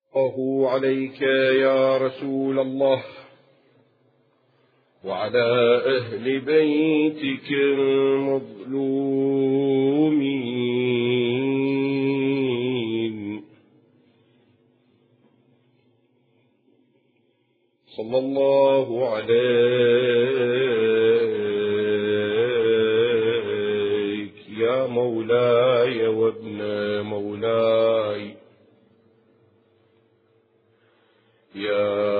الله عليك يا رسول الله وعلى أهل بيتك المظلومين صلى الله عليك يا مولاي وابن مولاي يا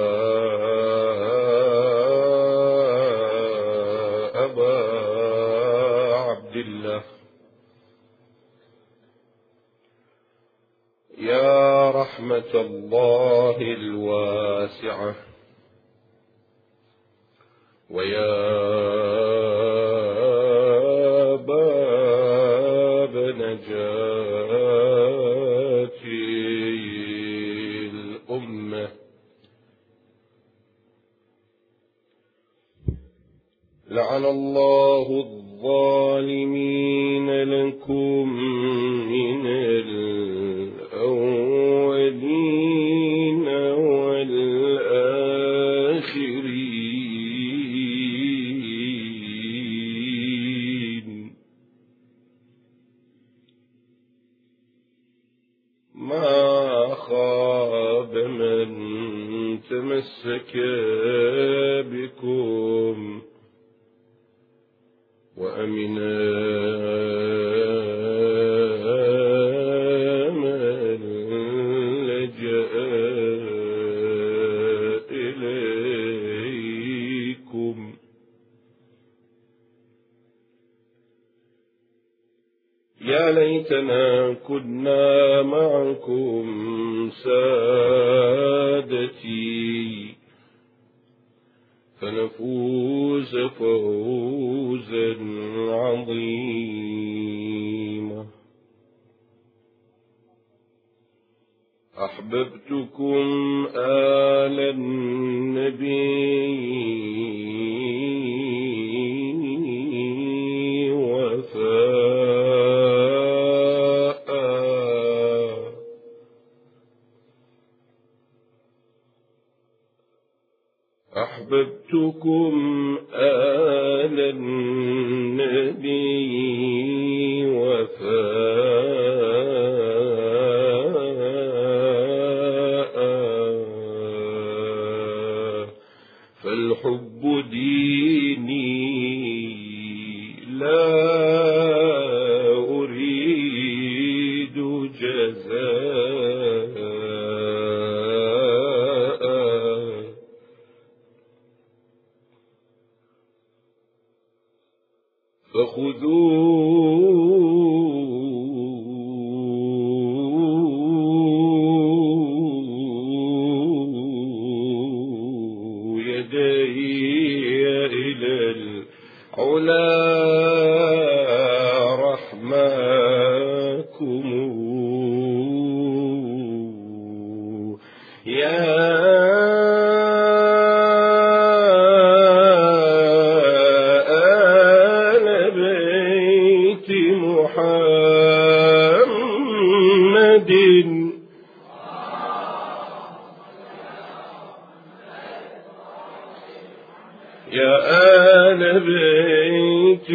أبا عبد الله يا رحمة الله الواسعة ويا باب نجاة الأمة لعن الله الظالمين لكم من الأولين والآخرين ما خاب من تمسك بكم وأمن من لجأ إليكم يا ليتنا كنا معكم سادتي فنفوز فوزا عظيما أحببتكم آل النبي وفاء أحببتكم آل النبي وفاء فالحب ديني لا أريد جزاء فخذوا يدي إلى العلا رحماكم يا محمد يا آل بيت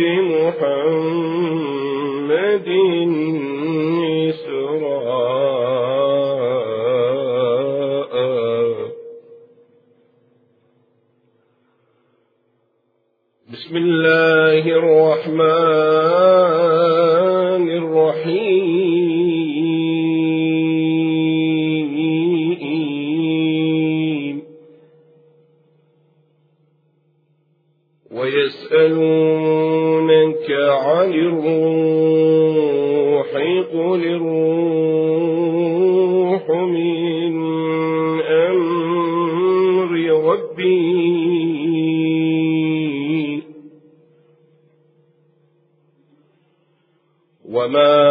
محمد إسراء بسم الله الرحمن الرحيم ويسألونك عن الروح قل الروح من أمر ربي وما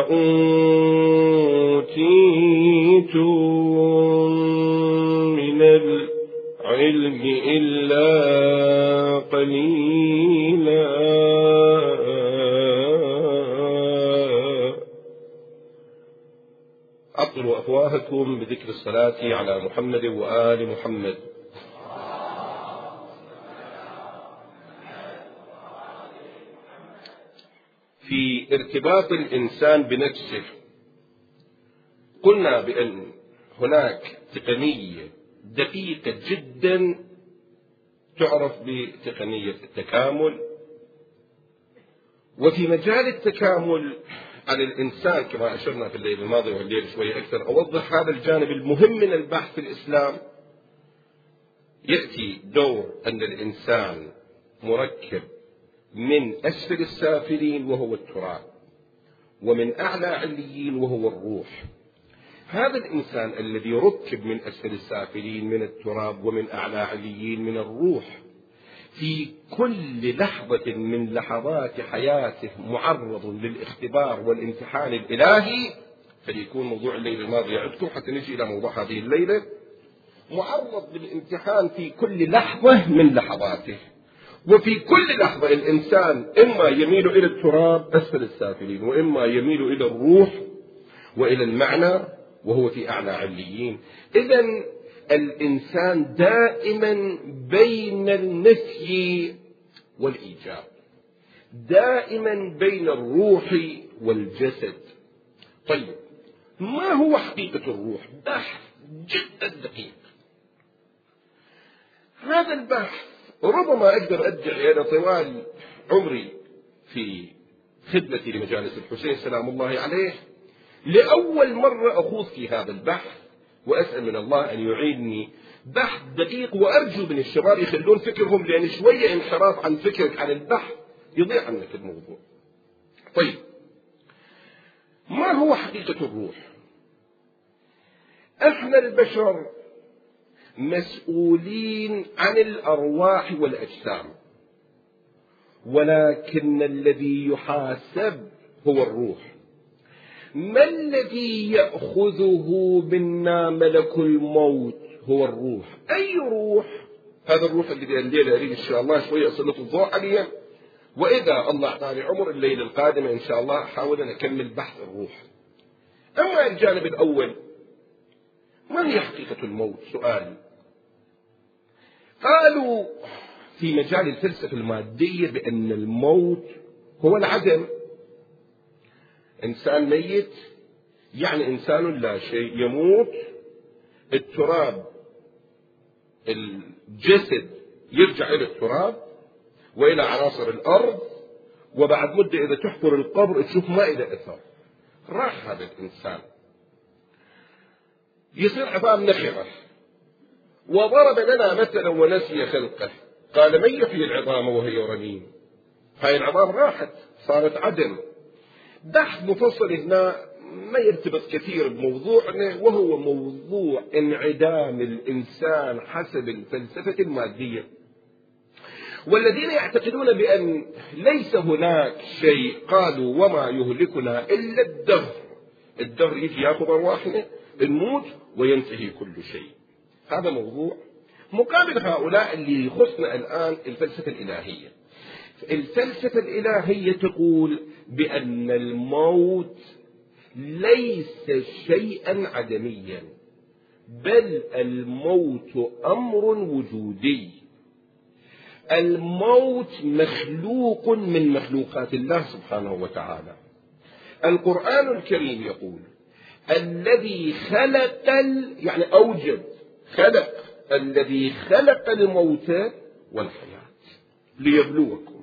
أوتيتم من العلم إلا قليلا أطلوا أفواهكم إياكم بذكر الصلاة على محمد وآل محمد. في ارتباط الإنسان بنفسه قلنا بأن هناك تقنية دقيقة جدا تعرف بتقنية التكامل، وفي مجال التكامل على الإنسان كما أشرنا في الليل الماضي والليل شوية أكثر أوضح هذا الجانب المهم من البحث في الإسلام. يأتي دور أن الإنسان مركب من أسفل السافلين وهو التراب، ومن أعلى عليين وهو الروح. هذا الإنسان الذي ركب من أسفل السافلين من التراب ومن أعلى عليين من الروح في كل لحظة من لحظات حياته معرض للاختبار والامتحان الإلهي. فليكون موضوع الليلة الماضية عندكم حتى نجي إلى موضوع هذه الليلة. معرض للامتحان في كل لحظة من لحظاته، وفي كل لحظة الإنسان إما يميل إلى التراب أسفل السافلين، وإما يميل إلى الروح وإلى المعنى وهو في أعلى عليين. إذن الإنسان دائما بين النفي والإيجاب، دائما بين الروح والجسد. طيب، ما هو حقيقة الروح؟ بحث جدا دقيق. هذا البحث ربما أقدر أدعي أنا طوال عمري في خدمتي لمجالس الحسين سلام الله عليه لأول مرة أخوض في هذا البحث، وأسأل من الله أن يعينني بحث دقيق، وأرجو من الشباب يخلون فكرهم، لأن شوية انحراف عن فكرك عن البحث يضيع عنك الموضوع. طيب، ما هو حقيقة الروح؟ احنا البشر مسؤولين عن الأرواح والأجسام، ولكن الذي يحاسب هو الروح. ما الذي يأخذه منا ملك الموت؟ هو الروح. أي روح؟ هذا الروح الذي الليلة أريد إن شاء الله شوية أسلط الضوء عليه، وإذا الله أعطاني عمر الليلة القادمة إن شاء الله أحاول أن أكمل بحث الروح. أما الجانب الأول، ما هي حقيقة الموت؟ سؤال. قالوا في مجال الفلسفة المادية بأن الموت هو العدم. إنسان ميت يعني إنسان لا شيء، يموت، التراب الجسد يرجع إلى التراب وإلى عناصر الأرض، وبعد مدة إذا تحفر القبر تشوف ما إلى أثر. راح هذا الإنسان يصير عظام نخرة، وضرب لنا مثلا ونسي خلقه، قال من يحيي العظام وهي رميم؟ هاي العظام راحت صارت عدم. بحث مفصل هنا ما يرتبط كثير بموضوعنا، وهو موضوع انعدام الإنسان حسب الفلسفة المادية. والذين يعتقدون بأن ليس هناك شيء قالوا وما يهلكنا إلا الدهر. الدهر يجي يأخذ أرواحنا، نموت وينتهي كل شيء. هذا موضوع. مقابل هؤلاء اللي يخصنا الآن الفلسفة الإلهية. الفلسفة الإلهية تقول بأن الموت ليس شيئا عدميا، بل الموت أمر وجودي. الموت مخلوق من مخلوقات الله سبحانه وتعالى. القرآن الكريم يقول الذي خلق يعني أوجد، خلق، الذي خلق الموت والحياة ليبلوكم.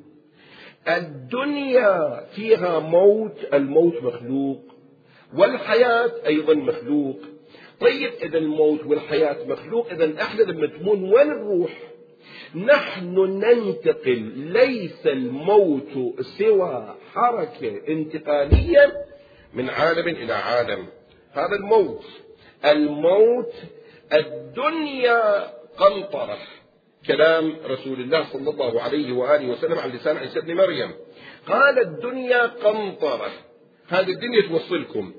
الدنيا فيها موت، الموت مخلوق، والحياة أيضا مخلوق. طيب، إذا الموت والحياة مخلوق، إذا احنا لما تمون وين نروح؟ نحن ننتقل، ليس الموت سوى حركة انتقالية من عالم إلى عالم. هذا الموت. الموت الدنيا قنطرة، كلام رسول الله صلى الله عليه وآله وسلم عن لسان عيسى بن مريم، قال الدنيا قنطرة، هذه الدنيا توصلكم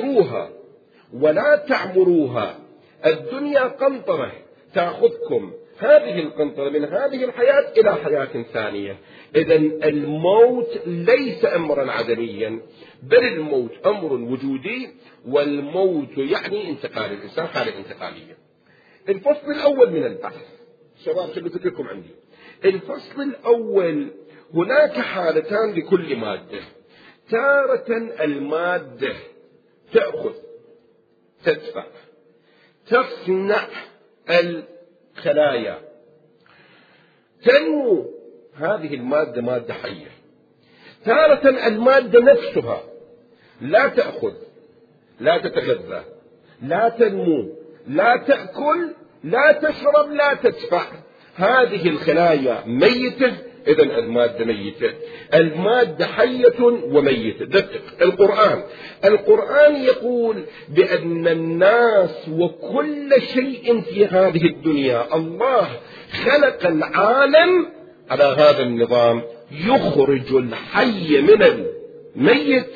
فاعبروها ولا تعمروها. الدنيا قنطرة تأخذكم هذه القنطرة من هذه الحياة إلى حياة ثانية. إذن الموت ليس أمرا عدميا، بل الموت أمر وجودي، والموت يعني انتقال الإنسان، حالة انتقالية. الفصل الأول من البحث، شباب خلوا فكركم عندي. الفصل الأول، هناك حالتان لكل مادة. تارة المادة تأخذ، تدفع، تصنع الخلايا، تنمو، هذه المادة مادة حية. تارة المادة نفسها لا تأخذ، لا تتغذى، لا تنمو، لا تأكل، لا تشرب، لا تدفع، هذه الخلايا ميتة. إذن المادة ميتة، المادة حية وميتة. دقق القرآن يقول بأن الناس وكل شيء في هذه الدنيا الله خلق العالم على هذا النظام، يخرج الحي من الميت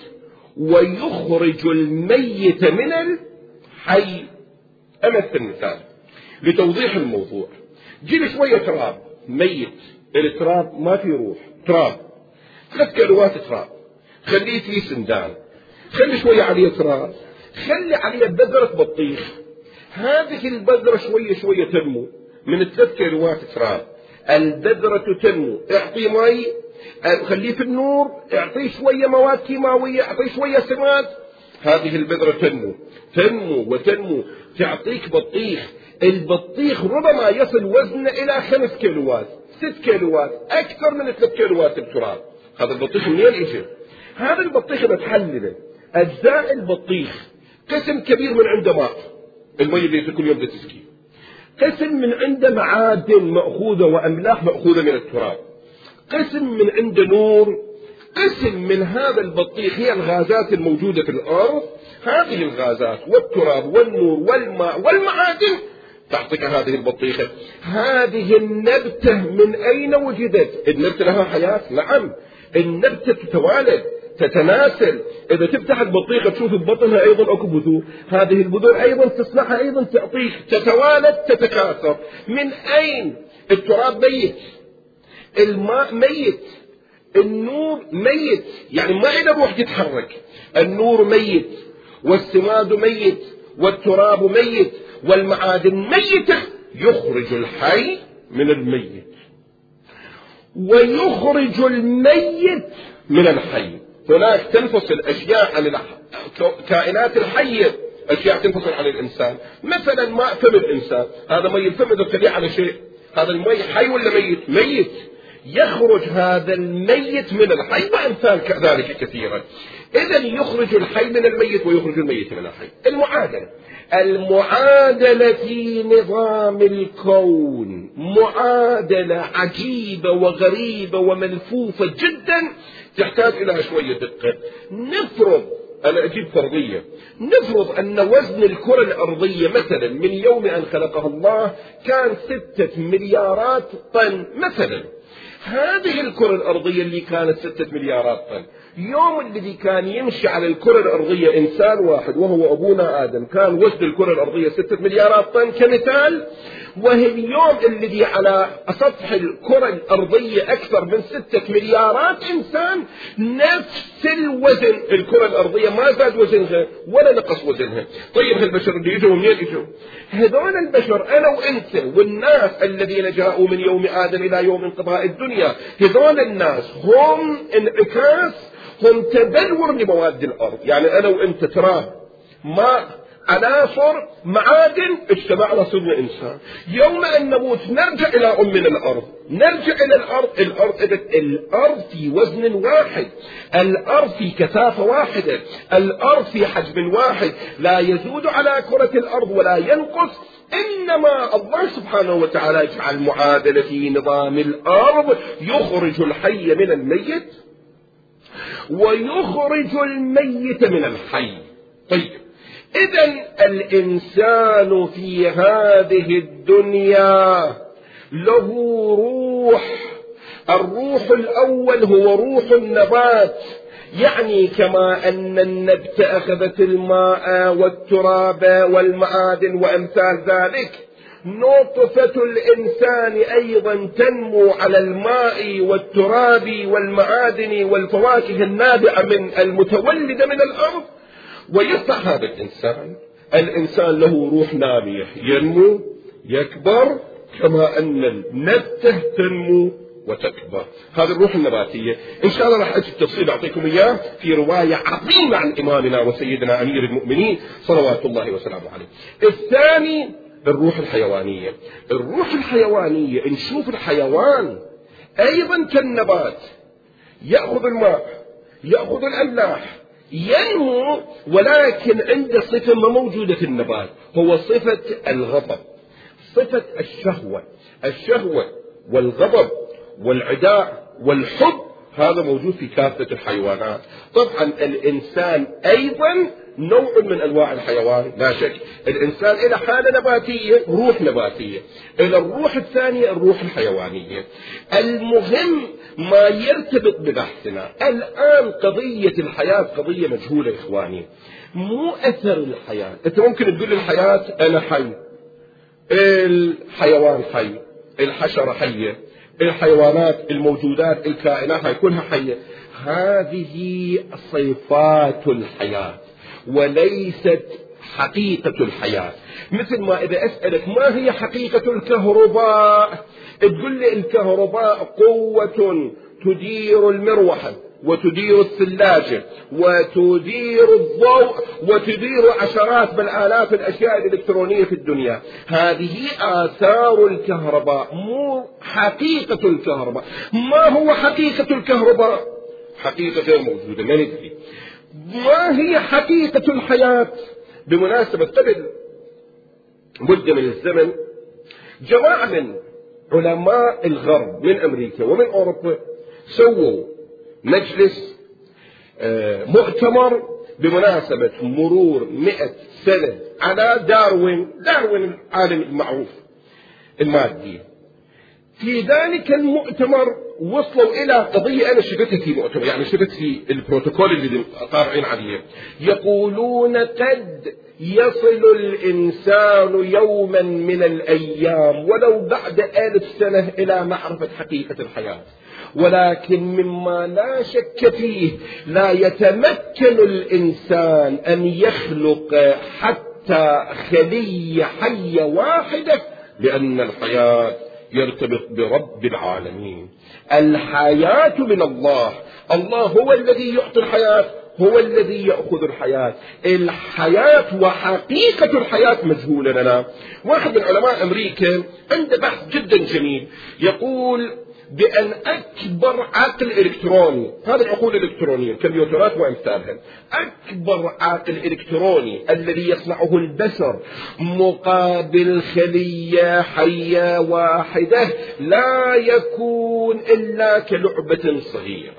ويخرج الميت من الحي. أمثل مثال لتوضيح الموضوع. جيب شوية تراب ميت، التراب ما في روح، تراب 3 كيلوات تراب، خليه في سندان، خلي شوية عليه تراب، خلي عليه بذرة بطيخ، هذه البذرة شوية شوية تنمو من 3 كيلوات تراب. البذرة تنمو، اعطي مي، خليه في النور، اعطيه شوية مواد كيماوية، اعطيه شوية سماد، هذه البذرة تنمو وتنمو، تعطيك بطيخ. البطيخ ربما يصل وزنه إلى 5 كيلوات، 6 كيلوات، أكثر من 3 كيلوات التراب. هذا البطيخ منين يجي؟ هذا البطيخ بتحلله، أجزاء البطيخ قسم كبير من عنده ماء، المي اللي كل يوم تسقيه، قسم من عنده معادن مأخوذة وأملاح مأخوذة من التراب، قسم من عنده نور، قسم من هذا البطيخ هي الغازات الموجودة في الأرض. هذه الغازات والتراب والنور والماء والمعادن تعطيك هذه البطيخة. هذه النبتة من أين وجدت؟ النبتة لها حياة؟ نعم، النبتة تتوالد، تتناسل. إذا تفتح البطيخة تشوف ببطنها أيضا أكو بذور، هذه البذور أيضا تصنعها، أيضا تعطيك، تتوالد، تتكاثر. من أين؟ التراب ميت، الماء ميت، النور ميت، يعني ما إلى روح تتحرك. النور ميت، والسماد ميت، والتراب ميت، والمعادن ميتة. يخرج الحي من الميت ويخرج الميت من الحي. هناك تنفصل أشياء عن الكائنات الحية، أشياء تنفصل عن الإنسان. مثلا ماء فم الإنسان، هذا مي الفم إذا تلي على شيء، هذا المي حي ولا ميت؟ ميت. يخرج هذا الميت من الحي، وأمثال كذلك كثيرا. إذن يخرج الحي من الميت ويخرج الميت من الحي. المعادلة في نظام الكون معادلة عجيبة وغريبة وملفوفة جدا، تحتاج إلى شوية دقة. نفرض، أنا أجيب فرضية، نفرض أن وزن الكرة الأرضية مثلا من يوم أن خلقها الله كان 6 مليارات طن مثلا. هذه الكرة الأرضية اللي كانت 6 مليارات طن، يوم الذي كان يمشي على الكرة الأرضية إنسان واحد وهو أبونا آدم، كان وزن الكرة الأرضية 6 مليارات طن كمثال. وهي اليوم الذي على سطح الكرة الأرضية أكثر من 6 مليارات إنسان، نفس الوزن. الكرة الأرضية ما زاد وزنها ولا نقص وزنها. طيب هالبشر اللي يجوا منين يجوا؟ هذول البشر أنا وأنت والناس الذين جاءوا من يوم آدم إلى يوم انقضاء الدنيا، هذول الناس هم انعكاس، هم تبلور لمواد الأرض. يعني أنا وأنت تراب، ماء، عناصر، معادن، اجتمعنا صرنا إنسان. يوم أن نموت نرجع إلى أمنا الأرض، نرجع إلى الأرض. الأرض في وزن واحد، الأرض في كثافة واحدة، الأرض في حجم واحد، لا يزود على كرة الأرض ولا ينقص. إنما الله سبحانه وتعالى يجعل معادلة في نظام الأرض، يخرج الحي من الميت ويخرج الميت من الحي. طيب إذن الإنسان في هذه الدنيا له روح. الروح الأول هو روح النبات، يعني كما أن النبت أخذت الماء والتراب والمعادن وأمثال ذلك، نطفة الإنسان أيضا تنمو على الماء والتراب والمعادن والفواكه النابعة من المتولدة من الأرض، ويطلع هذا الإنسان له روح نامية، ينمو يكبر كما أن النبتة تنمو وتكبر. هذه الروح النباتية إن شاء الله راح أجي التفصيل أعطيكم إياه في رواية عظيمة عن إمامنا وسيدنا أمير المؤمنين صلوات الله وسلامه عليه. الثاني الروح الحيوانية. الروح الحيوانية نشوف الحيوان أيضا كالنبات، يأخذ الماء يأخذ الأملاح ينمو، ولكن عنده صفة ما موجودة في النبات، هو صفة الغضب، صفة الشهوة والغضب والعداء والحب، هذا موجود في كافة الحيوانات. طبعا الإنسان أيضا نوع من أنواع الحيوان لا شك. الإنسان إلى حالة نباتية، روح نباتية، إلى الروح الثانية الروح الحيوانية. المهم ما يرتبط ببحثنا الآن قضية الحياة قضية مجهولة إخواني، مو أثر الحياة. أنت ممكن تقول الحياة أنا حي، الحيوان حي، الحشرة حية، الحيوانات الموجودات الكائنات هاي كلها حية. هذه صفات الحياة وليست حقيقة الحياة. مثل ما إذا أسألك ما هي حقيقة الكهرباء، تقول لي الكهرباء قوة تدير المروحة وتدير الثلاجة وتدير الضوء وتدير عشرات بل آلاف الأشياء الإلكترونية في الدنيا. هذه آثار الكهرباء مو حقيقة الكهرباء. ما هو حقيقة الكهرباء؟ حقيقة غير موجودة، ما ندري. ما هي حقيقة الحياة؟ بمناسبة قبل مدة من الزمن جماعة من علماء الغرب من أمريكا ومن أوروبا سووا مجلس مؤتمر بمناسبة مرور 100 سنة على داروين العالم المعروف المادي. في ذلك المؤتمر وصلوا إلى قضية أنا شفتها في مؤتمر، يعني شفت في البروتوكول اللي طارعين عليه، يقولون قد يصل الإنسان يوما من الأيام ولو بعد 1000 سنة إلى معرفة حقيقة الحياة، ولكن مما لا شك فيه لا يتمكن الإنسان أن يخلق حتى خلية حية واحدة، لأن الحياة يرتبط برب العالمين. الحياة من الله، الله هو الذي يعطي الحياة، هو الذي يأخذ الحياة. الحياة وحقيقة الحياة مجهولة لنا. واحد من علماء أمريكا عنده بحث جدا جميل، يقول بأن أكبر عقل إلكتروني، هذه العقول الإلكترونية الكمبيوترات وأمثالها، أكبر عقل إلكتروني الذي يصنعه البشر مقابل خلية حية واحدة لا يكون إلا كلعبة صغيرة.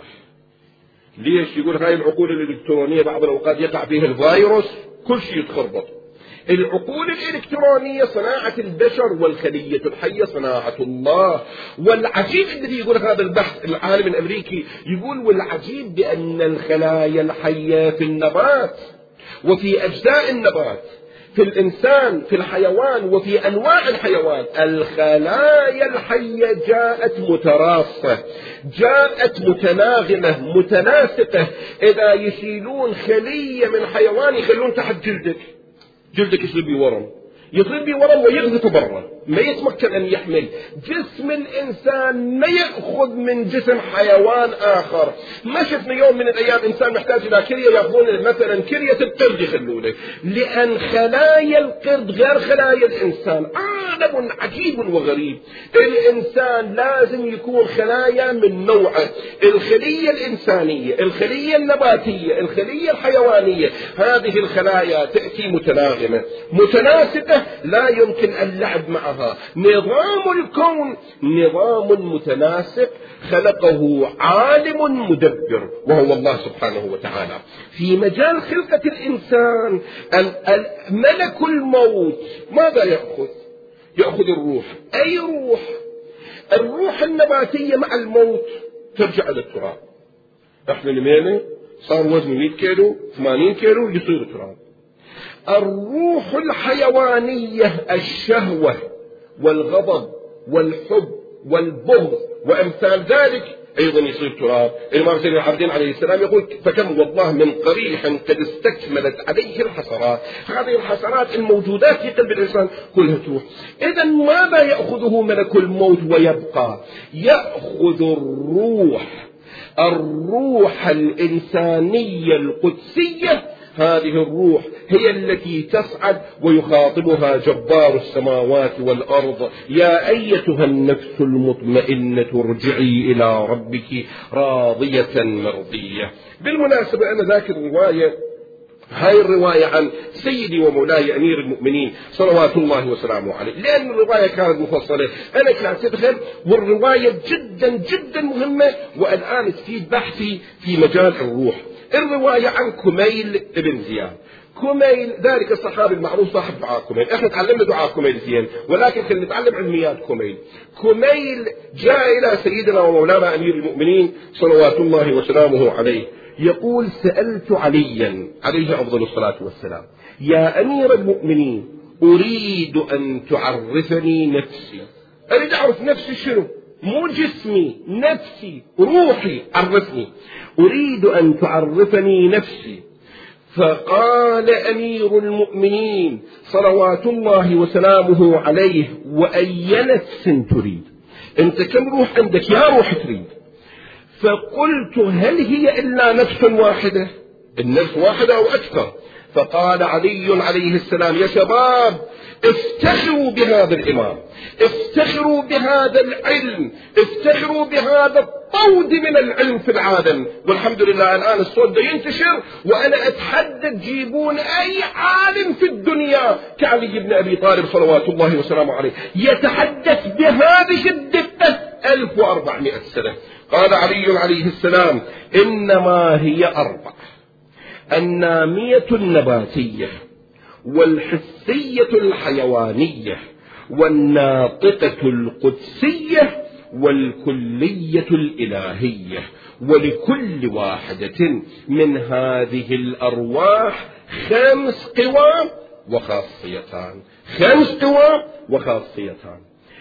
ليش؟ يقول هاي العقول الإلكترونية بعض الأوقات يقع فيها الفيروس، كل شيء يتخربط. العقول الإلكترونية صناعة البشر، والخلية الحية صناعة الله. والعجيب الذي يقول هذا البحث العالم الأمريكي، يقول والعجيب بأن الخلايا الحية في النبات وفي أجزاء النبات، في الإنسان، في الحيوان، وفي أنواع الحيوان، الخلايا الحية جاءت متراصة، جاءت متناغمة متناسقة. إذا يشيلون خلية من حيوان يخلون تحت جلدك يصير بي ورم، يصير بي ورم ويغزف برا، ما يتمكن أن يحمل. جسم الإنسان ما يأخذ من جسم حيوان آخر. ما شفنا يوم من الأيام إنسان محتاج إلى كلية يأخذون مثلا كلية القرد يخلونه، لأن خلايا القرد غير خلايا الإنسان. عالم عجيب وغريب. الإنسان لازم يكون خلايا من نوعه، الخلية الإنسانية، الخلية النباتية، الخلية الحيوانية. هذه الخلايا تأتي متناغمة متناسقة، لا يمكن اللعب معها. نظام الكون نظام متناسق خلقه عالم مدبر وهو الله سبحانه وتعالى. في مجال خلقة الإنسان ملك الموت ماذا يأخذ الروح. أي روح؟ الروح النباتية مع الموت ترجع إلى التراب. احنا نمينا صار وزنه 100 كيلو 80 كيلو يصير تراب. الروح الحيوانية الشهوة والغضب والحب والبغض وأمثال ذلك أيضا يصير تراب. الإمام زين العابدين عليه السلام يقول فكم والله من قريح قد استكملت عليه الحسرات. هذه الحسرات الموجودات في قلب الإنسان كلها تروح. إذا ماذا يأخذه ملك الموت ويبقى؟ يأخذ الروح الإنسانية القدسية. هذه الروح هي التي تصعد ويخاطبها جبار السماوات والأرض: يا أيتها النفس المطمئنة ارجعي إلى ربك راضية مرضية. بالمناسبة أنا ذاكر رواية، هاي الرواية عن سيدي ومولاي أمير المؤمنين صلوات الله وسلامه عليه، لأن الرواية كانت مفصلة أنا كاتبها، والرواية جدا جدا مهمة، والآن تفيد بحثي في مجال الروح. الرواية عن كميل ابن زياد. كميل ذلك الصحابي المعروف صاحب دعاء كميل. احنا تعلمنا دعاء كميل زين، ولكن خلينا نتعلم علميات كميل. كميل جاء إلى سيدنا ومولانا أمير المؤمنين صلوات الله وسلامه عليه يقول: سألت عليا عليه أفضل الصلاة والسلام: يا أمير المؤمنين أريد أن تعرفني نفسي. أريد أعرف نفسي شنو، مو جسمي، نفسي، روحي، عرفني. أريد أن تعرفني نفسي. فقال أمير المؤمنين صلوات الله وسلامه عليه: وأي نفس تريد؟ أنت كم روح عندك؟ يا روح تريد. فقلت: هل هي إلا نفس واحدة؟ النفس واحدة أو أكثر؟ فقال علي عليه السلام: يا شباب، افتخروا بهذا الإمام، افتخروا بهذا العلم، افتخروا بهذا الطود من العلم في العالم. والحمد لله الآن الصوت ده ينتشر، وأنا أتحدى تجيبون أي عالم في الدنيا كعلي بن أبي طالب صلوات الله وسلامه عليه يتحدث بهذه الدقة 1400 سنة. قال علي عليه السلام: إنما هي 4: النامية النباتية، والحسية الحيوانية، والناطقة القدسية، والكلية الإلهية. ولكل واحدة من هذه الأرواح 5 قوى وخاصيتان. 5 قوى وخاصيتان.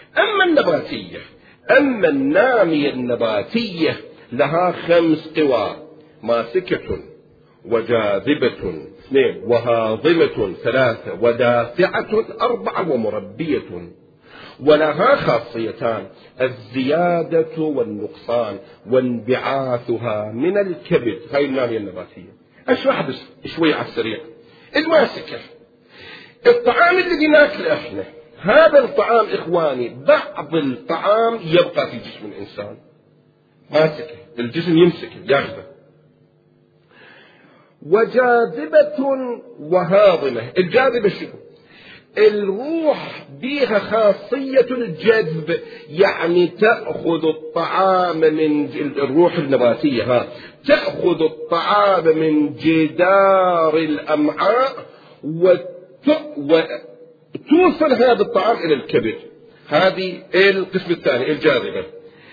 أما النامية النباتية لها 5 قوى: ماسكة، وجاذبة 2، وهاضمة 3، ودافعة 4، ومربية. ولها خاصيتان: الزيادة والنقصان، وانبعاثها من الكبد. هاي النامية النباتية. أشرح بس شوي على السريع. الماسكة، الطعام الذي ناكله احنا، هذا الطعام إخواني بعض الطعام يبقى في جسم الإنسان، ماسكة، الجسم يمسكه ياخذه. وجاذبة وهاضمة. الجاذبة شنو؟ الروح بها خاصية الجذب، يعني تأخذ الطعام من الروح النباتية، تأخذ الطعام من جدار الأمعاء وتوصل هذا الطعام إلى الكبد. هذه القسم الثاني، الجاذبة.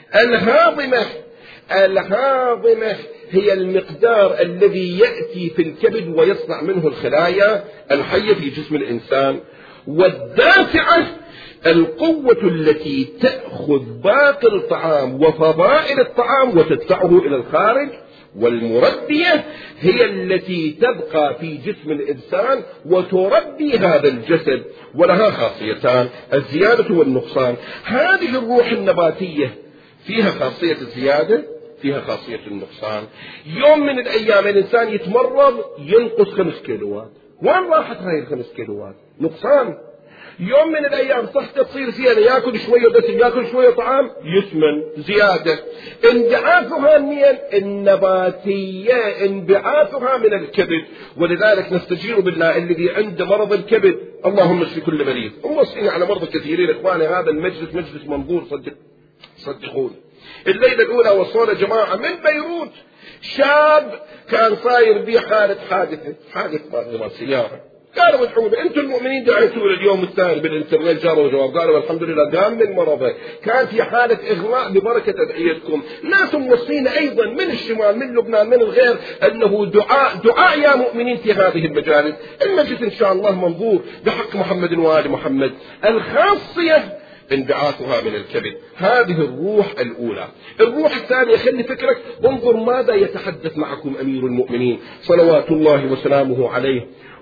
الهاضمة هي المقدار الذي يأتي في الكبد ويصنع منه الخلايا الحية في جسم الإنسان. والدافعة القوة التي تأخذ باقي الطعام وفضائل الطعام وتدفعه إلى الخارج. والمربية هي التي تبقى في جسم الإنسان وتربي هذا الجسد، ولها خاصيتان: الزيادة والنقصان. هذه الروح النباتية فيها خاصية الزيادة، فيها خاصية النقصان. يوم من الأيام الإنسان يتمرض ينقص 5 كيلوات. وين راحت هاي 5 كيلوات؟ نقصان. يوم من الأيام صحته تصير زيادة، يأكل شوية بس، يأكل شوية طعام يسمن، زيادة. انبعاثها من النباتية، انبعاثها من الكبد. ولذلك نستجير بالله الذي عنده مرض الكبد، اللهم اشف كل مريض. وموصينا على مرضى كثيرين إخواني. هذا المجلس مجلس منظور، صدقوني. الليلة الأولى وصونا جماعة من بيروت، شاب كان صاير به حادث سيارة. قالوا ادعوا انتم المؤمنين دعيتوا اليوم الثاني بالانترنت، جاروا جواب، قالوا الحمد لله قام من مرضه، كان في حالة إغماء ببركة أدعيتكم. ناس موصين أيضا من الشمال، من لبنان، من الغير، أنه دعاء يا مؤمنين في هذه المجالس. المجلس إن شاء الله منظور بحق محمد وآل محمد. الخاصية انبعاثها من الكبد. هذه الروح الأولى. الروح الثانية، خلي فكرك، انظر ماذا يتحدث معكم أمير المؤمنين صلوات الله وسلامه عليه.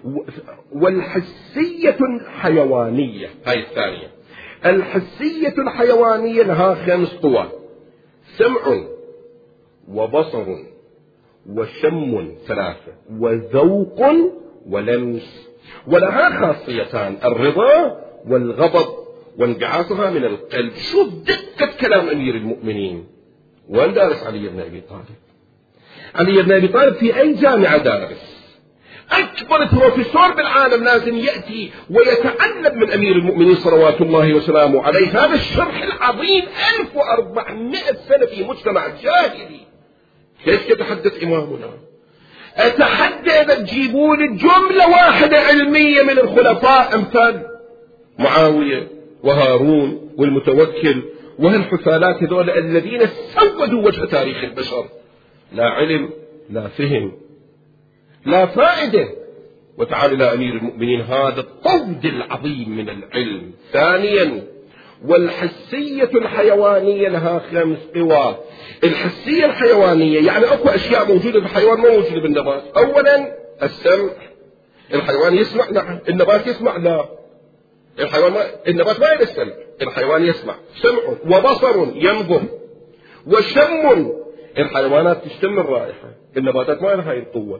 والحسية الحيوانية، هاي الثانية. الحسية الحيوانية لها 5 قوى: سمع وبصر وشم 3 وذوق ولمس. ولها خاصيتان: الرضا والغضب وانبعاثها من القلب. شوف دقة كلام أمير المؤمنين. وين دارس علي بن أبي طالب؟ علي بن أبي طالب في أي جامعة دارس؟ أكبر بروفيسور بالعالم لازم يأتي ويتعلم من أمير المؤمنين صلوات الله وسلامه عليه هذا الشرح العظيم 1400 سنة في مجتمع جاهلي. كيف يتحدث إمامنا؟ أتحدى إذا تجيبون جملة واحدة علمية من الخلفاء أمثال معاوية وهارون والمتوكل وهالحثالات هذول الذين سودوا وجه تاريخ البشر، لا علم لا فهم لا فائدة. وتعال إلى أمير المؤمنين هذا الطود العظيم من العلم. ثانيا، والحسية الحيوانية لها 5 قوى. الحسية الحيوانية يعني أكو أشياء موجودة في الحيوان ما موجودة بالنبات. أولا السمع، الحيوان يسمع، نعم. النبات يسمع، لا. النبات ما يسمع، الحيوان يسمع. سمع وبصر ينظر، وشم، الحيوانات تشتم الرائحة، النباتات ما لها هاي القوة.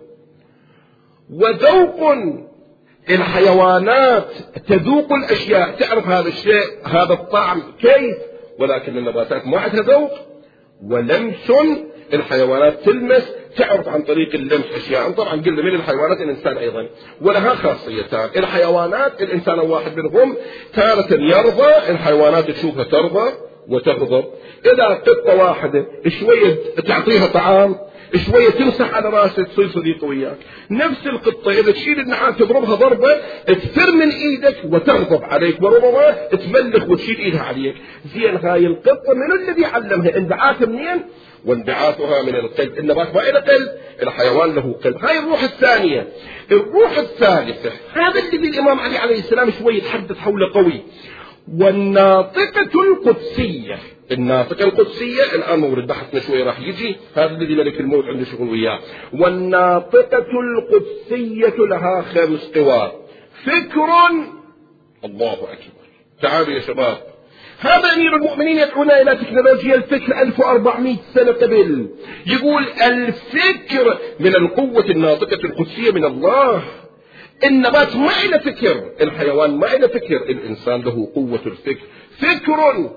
وذوق، الحيوانات تذوق الأشياء، تعرف هذا الشيء هذا الطعم كيف، ولكن النباتات ما عندها ذوق. ولمس، الحيوانات تلمس، تعرف عن طريق اللمس أشياء. طبعا قلنا من الحيوانات الإنسان أيضا. ولها خاصيتان: الحيوانات الإنسان واحد منهم تارة يرضى، الحيوانات تشوفها ترضى وتغضب. إذا قطة واحدة شوية تعطيها طعام، شوية تمسح على راسه تصير صديقة وياك. نفس القطة إذا تشيل النعام تضربها ضربة تفر من إيدك وتغضب عليك، وربما تملخ وتشيل إيدها عليك. زين، هاي القطة من الذي علمها؟ انبعاثها منين؟ وانبعاثها من القلب. النبات ما له قلب، الحيوان له قلب. هاي الروح الثانية. الروح الثالثة، هذا اللي الإمام علي عليه السلام شوي يتحدث حوله قوي: والناطقة القدسية. الناطقة القدسية الآن مورد بحثنا شوي راح يجي، هذا الذي ملك الموت عنده شغل وياه. والناطقة القدسية لها 5 قوى: فكر، الله أكبر. تعالوا يا شباب، هذا أمير المؤمنين يدعونا إلى تكنولوجيا الفكر 1400 سنة قبل. يقول الفكر من القوة الناطقة القدسية من الله. النبات ما له فكر، الحيوان ما له فكر، الإنسان له قوة الفكر. فكر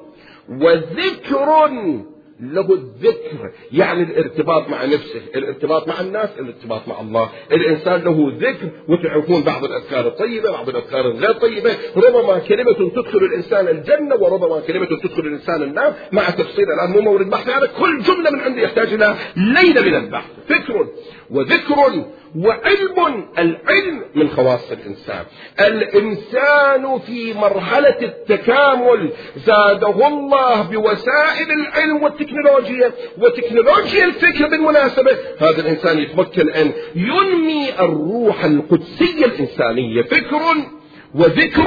وذكر، له الذكر يعني الارتباط مع نفسه، الارتباط مع الناس، الارتباط مع الله. الإنسان له ذكر، وتعرفون بعض الأذكار الطيبة بعض الأذكار الغير طيبة. ربما كلمة تدخل الإنسان الجنة وربما كلمة تدخل الإنسان النار، مع تفصيل الآن مو مورد بحث هذا. كل جملة من عنده يحتاج إلى ليلة من البحث. فكر وذكر وعلم. العلم من خواص الإنسان. الإنسان في مرحلة التكامل زاده الله بوسائل العلم والتكنولوجيا وتكنولوجيا الفكر. بالمناسبة هذا الإنسان يتمكن أن ينمي الروح القدسية الإنسانية. فكر وذكر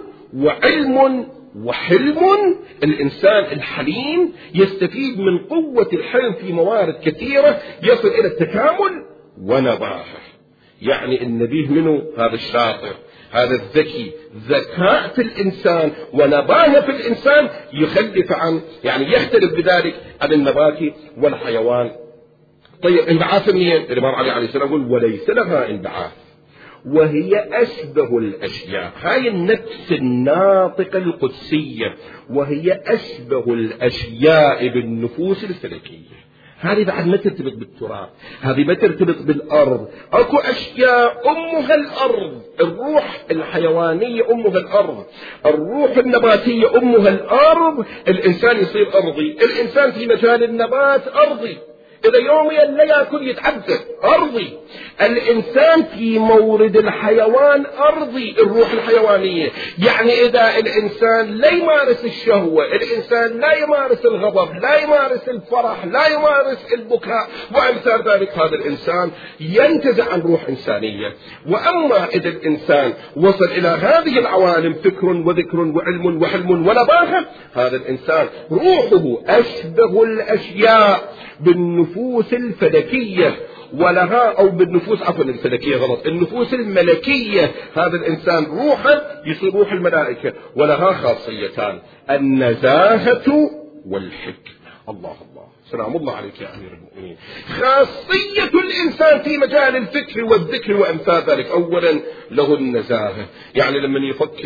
وعلم وحلم. الإنسان الحليم يستفيد من قوة الحلم في موارد كثيرة، يصل إلى التكامل ونباهة. يعني النبيه منه هذا الشاطر، هذا الذكي، ذكاء في الإنسان ونباهة في الإنسان يخلف عن، يعني يختلف بذلك عن النبات والحيوان. طيب انبعاث منين؟ الإمام علي عليه السلام يقول: وليس لها انبعاث وهي أشبه الأشياء. هاي النفس الناطقة القدسية، وهي أشبه الأشياء بالنفوس الفلكية. هذه بعد ما ترتبط بالتراب، هذه ما ترتبط بالأرض. أكو أشياء أمها الأرض. الروح الحيوانية أمها الأرض، الروح النباتية أمها الأرض. الإنسان يصير أرضي، الإنسان في مجال النبات أرضي، إذا يوميا لا يأكل يتعذب أرضي. الإنسان في مورد الحيوان أرضي، الروح الحيوانية. يعني إذا الإنسان لا يمارس الشهوة، الإنسان لا يمارس الغضب، لا يمارس الفرح، لا يمارس البكاء وأمثال ذلك، هذا الإنسان ينتزع عن روح إنسانية. وأما إذا الإنسان وصل إلى هذه العوالم، فكر وذكر وعلم وحلم ونباهة، هذا الإنسان روحه أشبه الأشياء بالنفوس الفلكية ولها، أو بالنفوس عفوا الفلكية غلط، النفوس الملكية. هذا الإنسان روحا يصير روح الملائكة، ولها خاصيتان: النزاهة والحكمة. الله الله، سلام الله عليك يا أمير المؤمنين. خاصية الإنسان في مجال الفكر والذكر وأمثال ذلك: أولا له النزاهة، يعني لما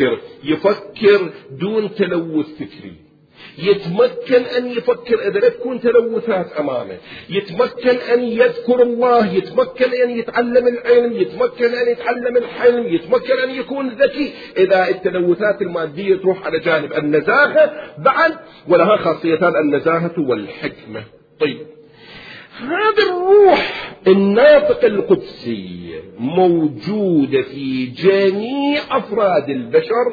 يفكر دون تلوث فكري، يتمكن أن يفكر إذا لا تكون تلوثات أمامه، يتمكن أن يذكر الله، يتمكن أن يتعلم العلم، يتمكن أن يتعلم الحلم، يتمكن أن يكون ذكي إذا التلوثات المادية تروح على جانب. النزاهة بعد ولها خاصيتان: النزاهة والحكمة. طيب، هذا الروح الناطق القدسي موجودة في جميع أفراد البشر،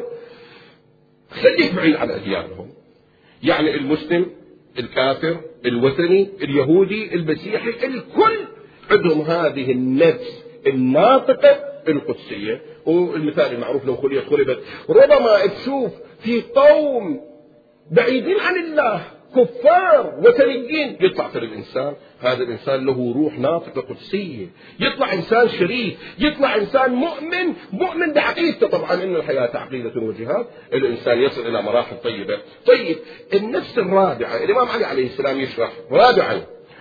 خليك بعيد عن أديانهم، يعني المسلم، الكافر، الوثني، اليهودي، المسيحي، الكل عندهم هذه النفس الناطقة القدسية. والمثال المعروف: لو خلبت، ربما تشوف في قوم بعيدين عن الله، كفار وثنيين، يطلع في الإنسان هذا الإنسان له روح ناطقة قدسية، يطلع إنسان شريف، يطلع إنسان مؤمن بعقيدته. طبعا إن الحياة عقيدة وجهاد، الإنسان يصل إلى مراحل طيبة. طيب، النفس الرابعة الإمام علي عليه السلام يشرح: رابعا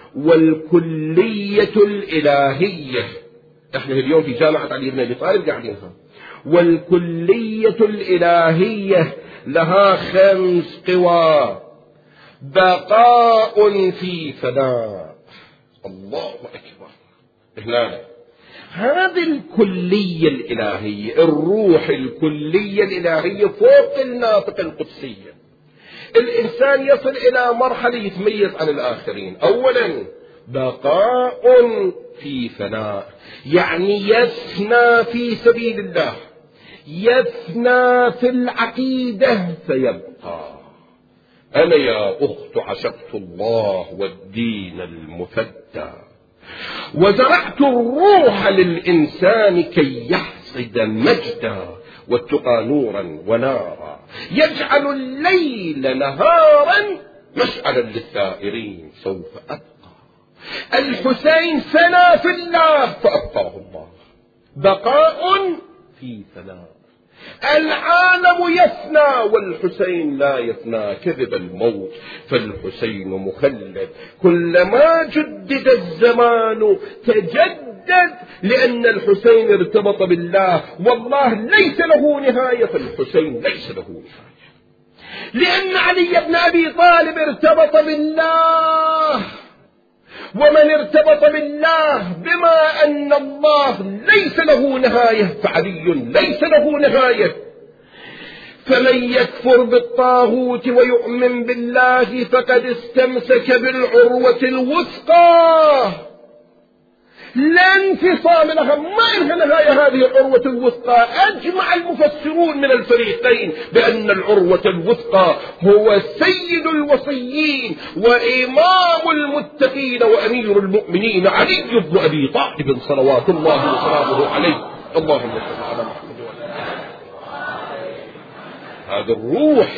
والكلية الإلهية. احنا اليوم في جامعة علي بن أبي طالب قاعدينها. والكلية الإلهية لها 5 قوى: بقاء في فناء. الله أكبر. هنا هذه الكلية الإلهية، الروح الكلية الإلهية فوق الناطق القدسية، الإنسان يصل إلى مرحلة يتميز عن الآخرين. أولا بقاء في فناء، يعني يفنى في سبيل الله، يفنى في العقيدة فيبقى. أنا يا أخت عشقت الله والدين المفدى، وزرعت الروح للإنسان كي يحصد مجدا، والتقى نورا ونارا، يجعل الليل نهارا، مشعلا للثائرين سوف أبقى. الحسين فنى في الله فأبقاه الله. بقاء في فناء. العالم يفنى والحسين لا يفنى، كذب الموت فالحسين مخلد. كلما جدد الزمان تجدد، لأن الحسين ارتبط بالله، والله ليس له نهاية، فالحسين ليس له نهاية. لأن علي بن أبي طالب ارتبط بالله، ومن ارتبط بالله بما أن الله ليس له نهاية، فعلي ليس له نهاية. فمن يكفر بالطاغوت ويؤمن بالله فقد استمسك بالعروة الوثقى لا انفصام لها، ما لها نهاية هذه العروة الوثقى. أجمع المفسرون من الفريقين بأن العروة الوثقى هو سيد الوصيين وإمام المتقين وأمير المؤمنين علي بن أبي طالب صلوات الله وسلامه عليه. اللهم صل على محمد وعلى آله. هذا الروح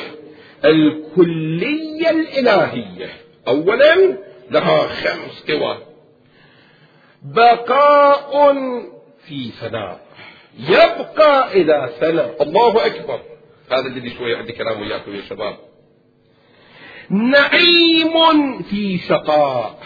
الكلية الإلهية أولا لها 5 قوى: بقاء في فناء، يبقى إلى فناء. الله أكبر. هذا الذي شوية عندي كلام وياكم يا شباب. نعيم في شقاء.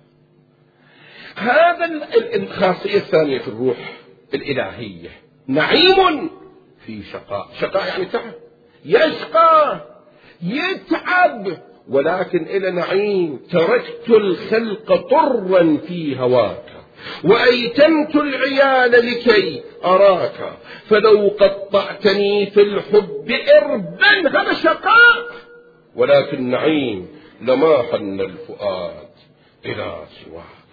هذا الخاصية الثانية في الروح الإلهية: نعيم في شقاء. شقاء يعني تعب، يشقى يتعب، ولكن إلى نعيم. تركت الخلق طرا في هواك، وأيتمت العيال لكي أراك، فلو قطعتني في الحب إربا. هذا شقاء، ولكن نعيم. لما حن الفؤاد إلى سواك.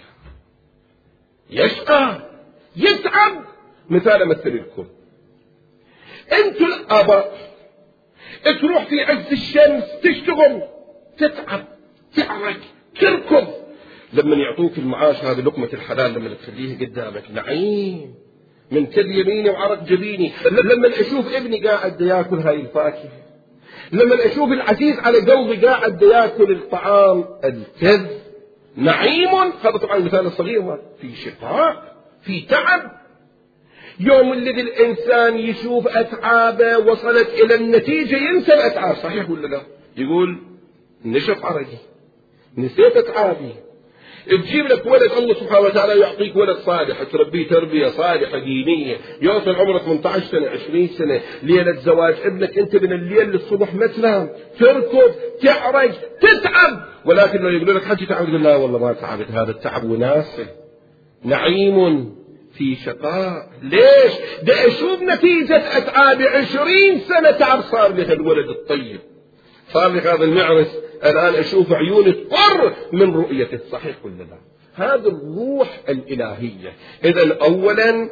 يشقى يتعب. مثال أمثل لكم، أنتوا الآباء تروح في عز الشمس تشتغل، تتعب، تعرق، تركض، لما يعطوك المعاش هذه لقمة الحلال لما تخليها قدامك نعيم من كد يميني وعرق جبيني. لما أشوف ابني قاعد ياكل هاي الفاكهة، لما أشوف العزيز على قلبي قاعد ياكل الطعام، الكذ نعيم. هذا طبعا المثال الصغير، في شقاء، في تعب. يوم الذي الإنسان يشوف أتعابه وصلت إلى النتيجة ينسى الأتعاب، صحيح ولا لا؟ يقول نشف عرقي، نسيت أتعابي. تجيب لك ولد الله سبحانه وتعالى يعطيك ولد صالح، تربيه تربية صالحة دينية، يوصل عمره 18 سنة 20 سنة، ليلة زواج ابنك أنت من الليل للصبح ما تنام، تركض، تعرج، تتعب، ولكن لو يقولوا لك حكي تعب تقول لا والله ما تعبت، هذا التعب وناسه. نعيم في شقاء. ليش؟ ده أشوف نتيجة أتعابي 20 سنة تعب صار لي الولد الطيب، صار لي هذا المعرس، الآن أشوف عيوني تقر من رؤيته، صحيح ولا لا؟ هذا الروح الإلهية. إذن أولا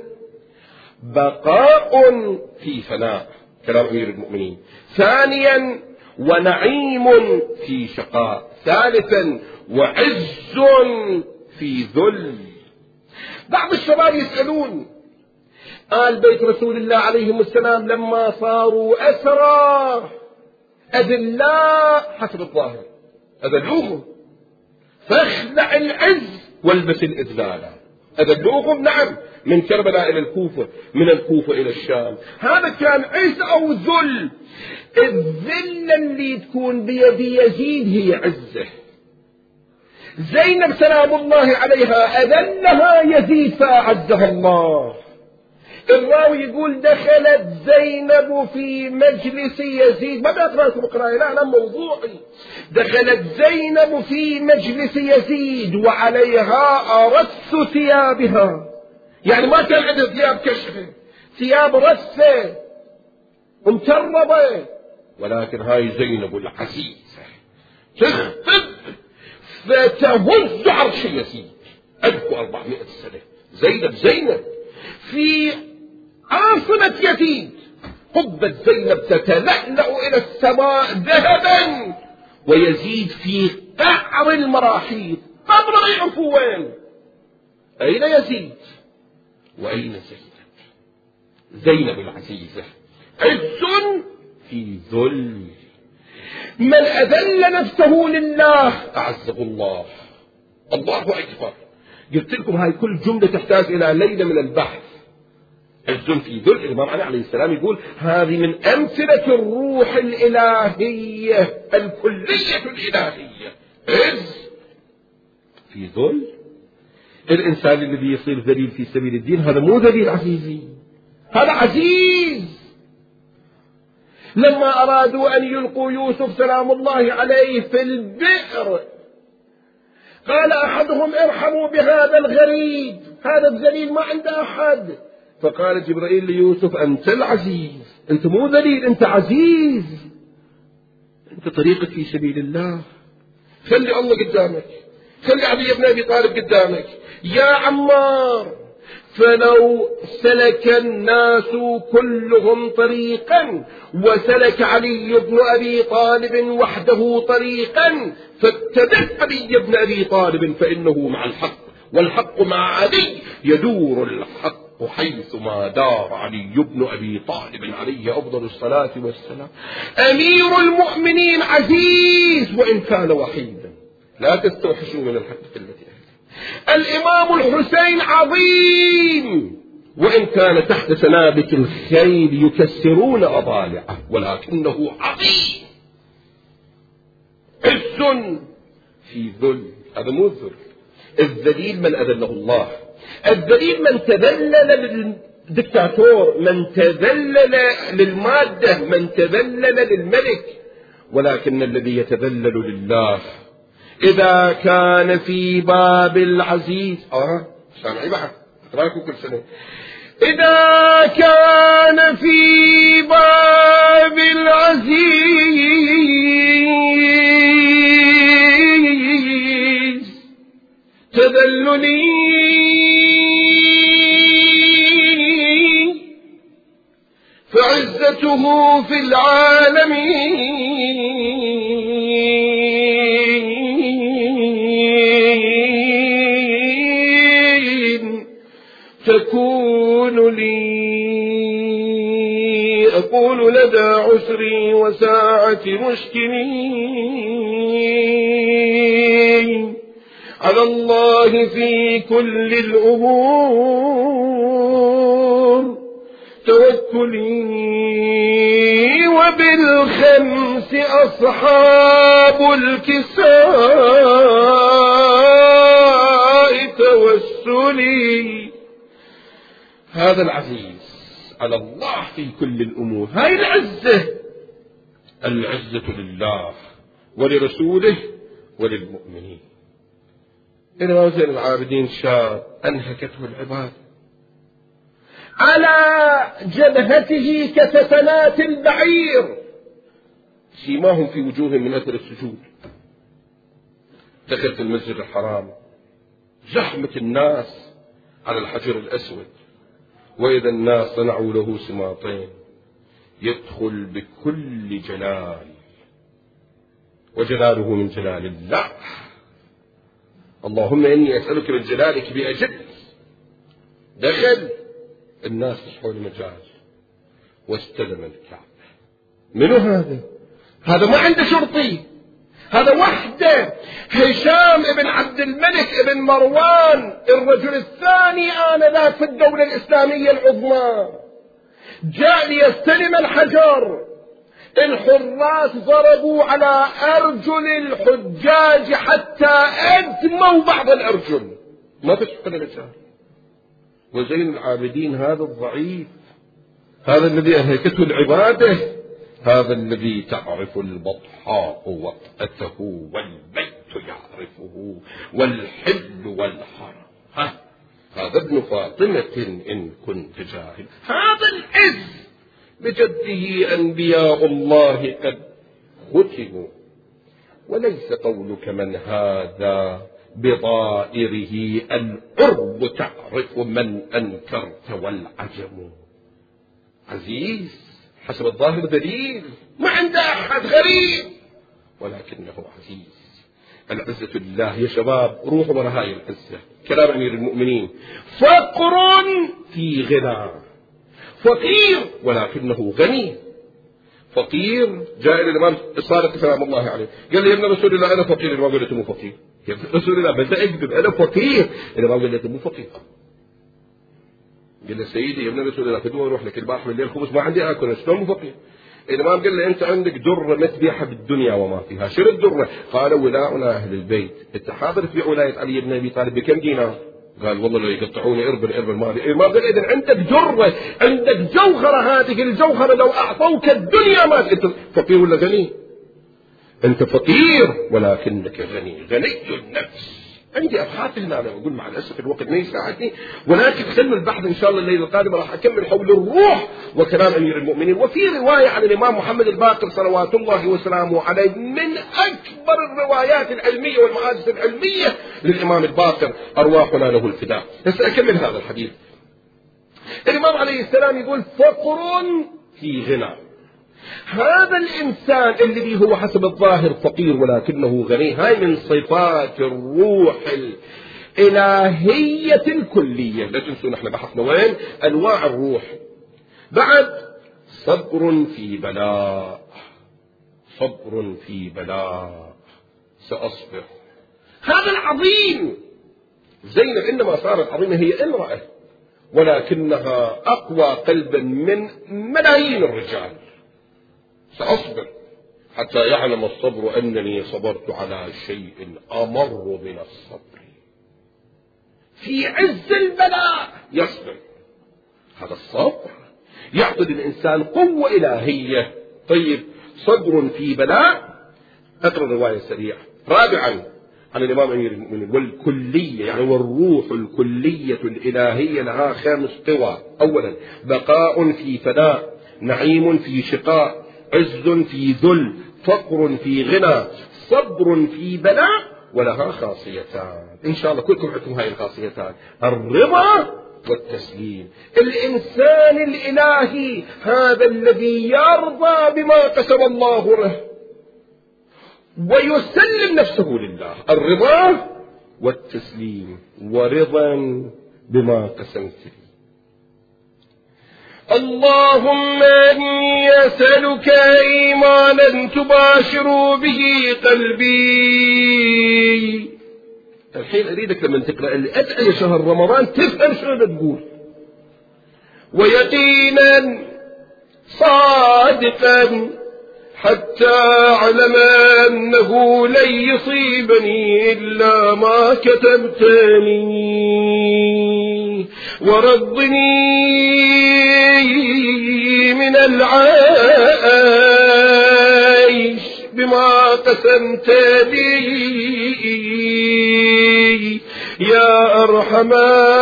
بقاء في فناء، كلام أمير المؤمنين. ثانيا ونعيم في شقاء. ثالثا وعز في ذل. بعض الشباب يسألون آل بيت رسول الله عليهم السلام لما صاروا أسرى أذلاء حسب الظاهر أذلوهم، فاخلع العز والبس الإذلال. أذلوهم نعم، من كربلاء إلى الكوفة، من الكوفة إلى الشام. هذا كان عز أو ذل. الذلة اللي تكون بيد يزيد هي عزه. زينب سلام الله عليها أذلها يزيد فأعزها الله. الراوي يقول دخلت زينب في مجلس يزيد، ما بقرأ لكم قراءة، لا أنا موضوعي. دخلت زينب في مجلس يزيد وعليها أرس ثيابها، يعني ما كان عندها ثياب كشفة، ثياب رسة متربة، ولكن هاي زينب العزيزة تخطب فتهز عرش يزيد. أدكو 400 سنة زينب في عاصمة يزيد، قبة زينب تتلألأ إلى السماء ذهبا، ويزيد في قعر المراحيض. قبر يعرفوا وين، أين يزيد وأين زينب العزيزة. عز في ذل. من أذل نفسه لله أعزه الله. الله أكبر. قلت لكم هاي كل جملة تحتاج إلى ليلة من البحث. عز في ذل. الإمام علي عليه السلام يقول هذه من أمثلة الروح الإلهية الكلية الإلهية. عز في ذل. الإنسان الذي يصير ذليل في سبيل الدين هذا مو ذليل عزيزي، هذا عزيز. لما أرادوا أن يلقوا يوسف سلام الله عليه في البئر قال أحدهم ارحموا بهذا الغريب، هذا الذليل ما عنده أحد. فقال جبرائيل ليوسف أنت العزيز، أنت مو ذليل، أنت عزيز، أنت طريقك في سبيل الله. خلي الله قدامك، خلي علي بن أبي طالب قدامك. يا عمار فلو سلك الناس كلهم طريقا وسلك علي بن أبي طالب وحده طريقا فاتبع علي بن أبي طالب فإنه مع الحق، والحق مع علي، يدور الحق حيثما دار علي بن أبي طالب عليه أفضل الصلاة والسلام. أمير المؤمنين عزيز وإن كان وحيدا، لا تستوحشوا من الحق التي الإمام الحسين عظيم وإن كان تحت سنابك الخيل يكسرون أضالعه، ولكنه عظيم. عز في ذل. هذا مو الذل. الذليل من أذله الله. الذليل من تذلل للدكتاتور، من تذلل للمادة، من تذلل للملك. ولكن الذي يتذلل لله إذا كان في باب العزيز سامعي بعد أتراكم كل سنة، إذا كان في باب العزيز في العالمين تكون لي أقول لدى عسري وساعة مشكلي على الله في كل الأمور توكلي وبالخمس أصحاب الكساء توسلي. هذا العزيز على الله في كل الأمور، هاي العزة لله ولرسوله وللمؤمنين. الإمام زين العابدين شاب أنهكته العبادة، على جبهته كتفنات البعير سيماهم في وجوههم من أثر السجود. دخلت المسجد الحرام زحمة الناس على الحجر الأسود، وإذا الناس صنعوا له سماطين يدخل بكل جلال، وجلاله من جلال الله. اللهم إني أسألك من جلالك بأجل. دخل الناس حول مجال واستلم الكعبة. منو هذا؟ هذا ما عنده شرطي، هذا وحده هشام ابن عبد الملك ابن مروان، الرجل الثاني آنذاك في الدولة الإسلامية العظمى، جاء ليستلم الحجر. الحراس ضربوا على أرجل الحجاج حتى أدموا بعض الأرجل، ما تشقى الرجال. وزين العابدين هذا الضعيف، هذا الذي أهلكته العبادة، هذا الذي تعرف البطحاء وطأته والبيت يعرفه والحل والحرم. هذا ابن فاطمة إن كنت جاهل. هذا العز بجده أنبياء الله قد ختموا، وليس قولك من هذا بضائره العرب تعرف من أنكرت والعجم. عزيز حسب الظاهر دليل، ما عنده أحد غريب، ولكنه عزيز. العزة لله يا شباب، روحوا وراء هاي العزة. كلام أمير المؤمنين: فقر في غنى، فقير ولكنه غني. فقير جاء إلى الإمام الصادق سلام الله عليه قال لي يا ابن رسول الله أنا فقير. الإمام قال له مو فقير يا ابن رسول الله، بدأ أكذب أنا فقير. الإمام قال له مو فقير. قال له سيدي يا ابن رسول الله فدوى أروح لك البارح بالليل خبز ما عندي آكل، شلون مو فقير؟ الإمام قال له أنت عندك درة متبيعة بالدنيا وما فيها، شنو الدرة؟ قال ولاؤنا أهل البيت. أنت حاضر في ولاية علي بن أبي طالب بكم دينار؟ قال والله لو يقطعوني إربن ما في. الإمام قال إذا عندك درة، عندك جوهرة، هذه الجوهرة لو أعطوك الدنيا ما أنت فقير ولا غني؟ أنت فقير ولكنك غني، غني النفس. عندي أبحاث هنا، أنا أقول مع الأسف الوقت ما يساعدني، ولكن خلوا البحث إن شاء الله الليلة القادمة راح أكمل حول الروح وكلام أمير المؤمنين. وفي رواية عن الإمام محمد الباقر صلوات الله وسلامه عليه من أكبر الروايات العلمية والمحادث العلمية للإمام الباقر، أرواحنا له الفداء. بس أكمل هذا الحديث. الإمام عليه السلام يقول فقر في غنى. هذا الإنسان الذي هو حسب الظاهر فقير ولكنه غني، هاي من صفات الروح الإلهية الكلية. لا تنسوا نحن بحثنا وين أنواع الروح. بعد صبر في بلاء، صبر في بلاء، سأصبر. هذا العظيم. زينب إنما صارت عظيمة هي امرأة، ولكنها أقوى قلبا من ملايين الرجال. سأصبر حتى يعلم الصبر أنني صبرت على شيء أمر من الصبر. في عز البلاء يصبر. هذا الصبر يعطي الإنسان قوة إلهية. طيب صبر في بلاء. أقرأ رواية سريعة. رابعا عن الإمام أمير المؤمنين: والكلية يعني والروح الكلية الإلهية لها 5 قوى. أولا بقاء في فناء، نعيم في شقاء، عز في ذل، فقر في غنى، صبر في بلاء، ولها خاصيتان. إن شاء الله كلكم عندكم هاي الخاصيتان: الرضا والتسليم. الإنسان الإلهي هذا الذي يرضى بما قسم الله له ويسلم نفسه لله، الرضا والتسليم، ورضا بما قسمت لي. اللهم إني أسألك إيمانا تباشر به قلبي. الحين أريدك لما تقرأ الأدعية شهر رمضان تفهم شو تقول. ويقينا صادقا حتى أعلم أنه لن يصيبني إلا ما كتبتني، ورضني من العيش بما قسمت لي يا أرحم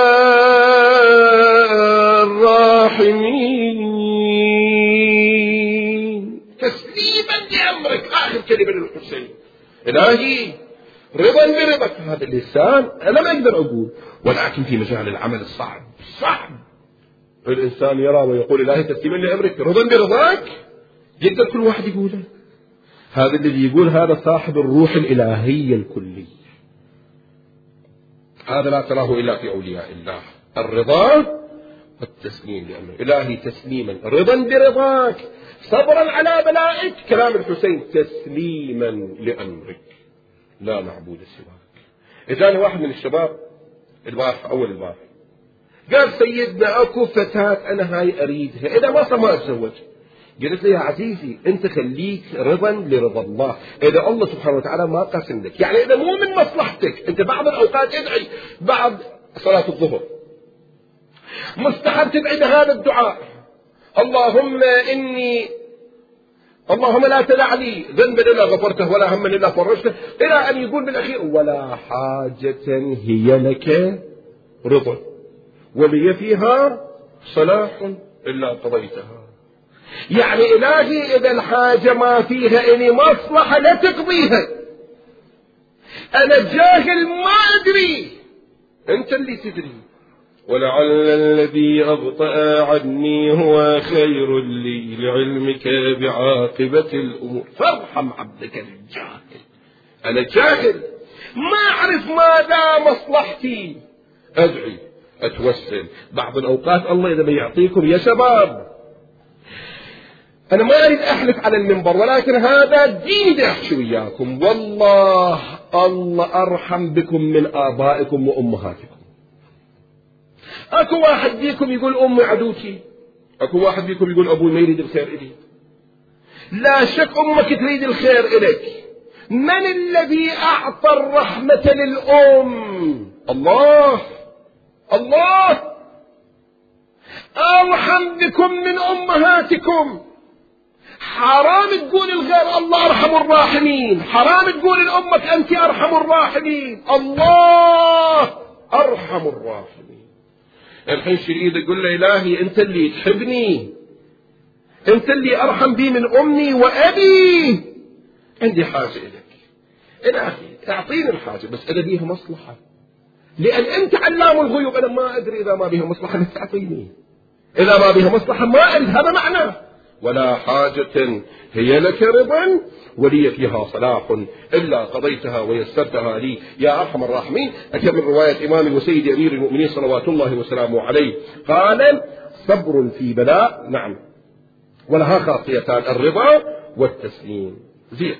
الراحمين. تسليما لأمرك، آخر كلمة للحسين. إلهي رضا برضاك. هذا اللسان أنا ما أقدر أقول، ولكن في مجال العمل الصعب صعب الإنسان يرى ويقول إلهي تسليما لأمرك رضا برضاك، يقدر كل واحد يقوله. هذا الذي يقول هذا صاحب الروح الإلهية الكلية، هذا لا تراه إلا في أولياء الله. الرضا والتسليم لأمرك. إلهي تسليما رضا برضاك، صبرا على بلائك. كلام الحسين تسليما لأمرك، لا معبود سواك. إجاني واحد من الشباب البارحة أول البارحة قال سيدنا أكو فتاة أنا هاي أريدها، إذا ما صار ما أتزوج. قلت له يا عزيزي أنت خليك رضا لرضا الله. إذا الله سبحانه وتعالى ما قسم لك، يعني إذا مو من مصلحتك، أنت بعض الأوقات ادعي بعد صلاة الظهر مستحب تدعي بهذا الدعاء، اللهم لا تدع لي ذنبا إلا غفرته ولا هما إلا فرجته، إلى أن يقول بالأخير ولا حاجة هي لك رضا ولي فيها صلاح إلا قضيتها. يعني إلهي إذا الحاجة ما فيها إني مصلحة لا تقضيها، أنا جاهل ما أدري، أنت اللي تدري. ولعل الذي أبطأ عني هو خير لي لعلمك بعاقبة الأمور، فارحم عبدك الجاهل. أنا جاهل ما أعرف ماذا مصلحتي، أدعي أتوسل. بعض الأوقات الله إذا بيعطيكم يا شباب، أنا ما أريد أحلف على المنبر، ولكن هذا دين أحكي وياكم، والله الله أرحم بكم من آبائكم وأمهاتكم. أكو واحد فيكم يقول أمي عدوتي، أكو واحد فيكم يقول أبوي ما يريد الخير إلي. لا شك أمك تريد الخير إليك. من الذي أعطى الرحمة للأم؟ الله. الله أرحم بكم من أمهاتكم. حرام تقول الغير الله أرحم الراحمين، حرام تقول لأمك أنت أرحم الراحمين، الله أرحم الراحمين. الحين شريد يقول له إلهي أنت اللي تحبني، أنت اللي أرحم بي من أمي وأبي، عندي حاجة إليك إلهي أعطيني الحاجة، بس أنا بيها مصلحة، لأن أنت علام الغيوب، أنا ما أدري إذا ما بيها مصلحة لا تعطيني، إذا ما بيها مصلحة ما أريد. هذا معنى ولا حاجة هي لك رضا ولي فيها صلاح إلا قضيتها ويسرتها لي يا أرحم الراحمين. أكمل رواية إمام وسيد أمير المؤمنين صلوات الله وسلامه عليه، قال صبر في بلاء، نعم، ولها خاصيتان الرضا والتسليم. زين.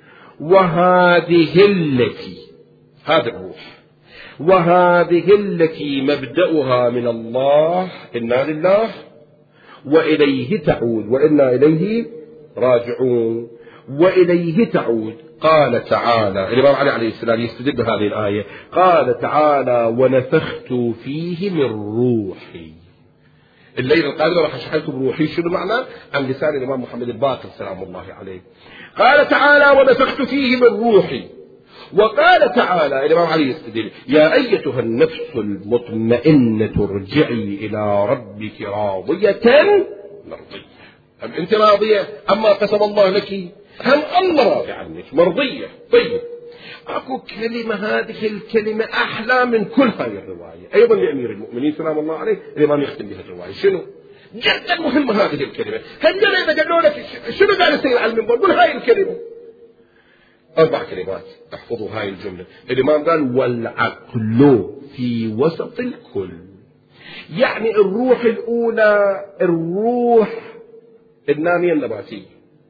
وهذه التي، هذا الروح، وهذه التي مبدأها من الله، إنا لله وإليه تعود وإنا إليه راجعون، وإليه تعود. قال تعالى، الإمام علي عليه السلام يستدل بهذه الآية، قال تعالى ونفخت فيه من روحي. الليلة القادمة راح أشرح لكم روحي شنو معنى عن لسان الإمام محمد الباقر سلام الله عليه. قال تعالى ونفخت فيه من روحي. وقال تعالى، الإمام علي يستدل، يا أيتها النفس المطمئنة ارجعي إلى ربك راضية مرضية. أم أنت راضية أما قسم الله لك؟ هم الله راضي عنك مرضية. طيب أكو كلمة، هذه الكلمة أحلى من كل هذه الرواية، أيضا لأمير المؤمنين سلام الله عليه الإمام يختم بها الرواية. شنو؟ جدا مهمة هذه الكلمة. هالجماعة إذا قالوا لك شنو قال يصير على المنبر قول هاي الكلمة، 4 كلمات احفظوا هاي الجملة. الإمام قال والعقل في وسط الكل، يعني الروح الأولى الروح النامية النباتية،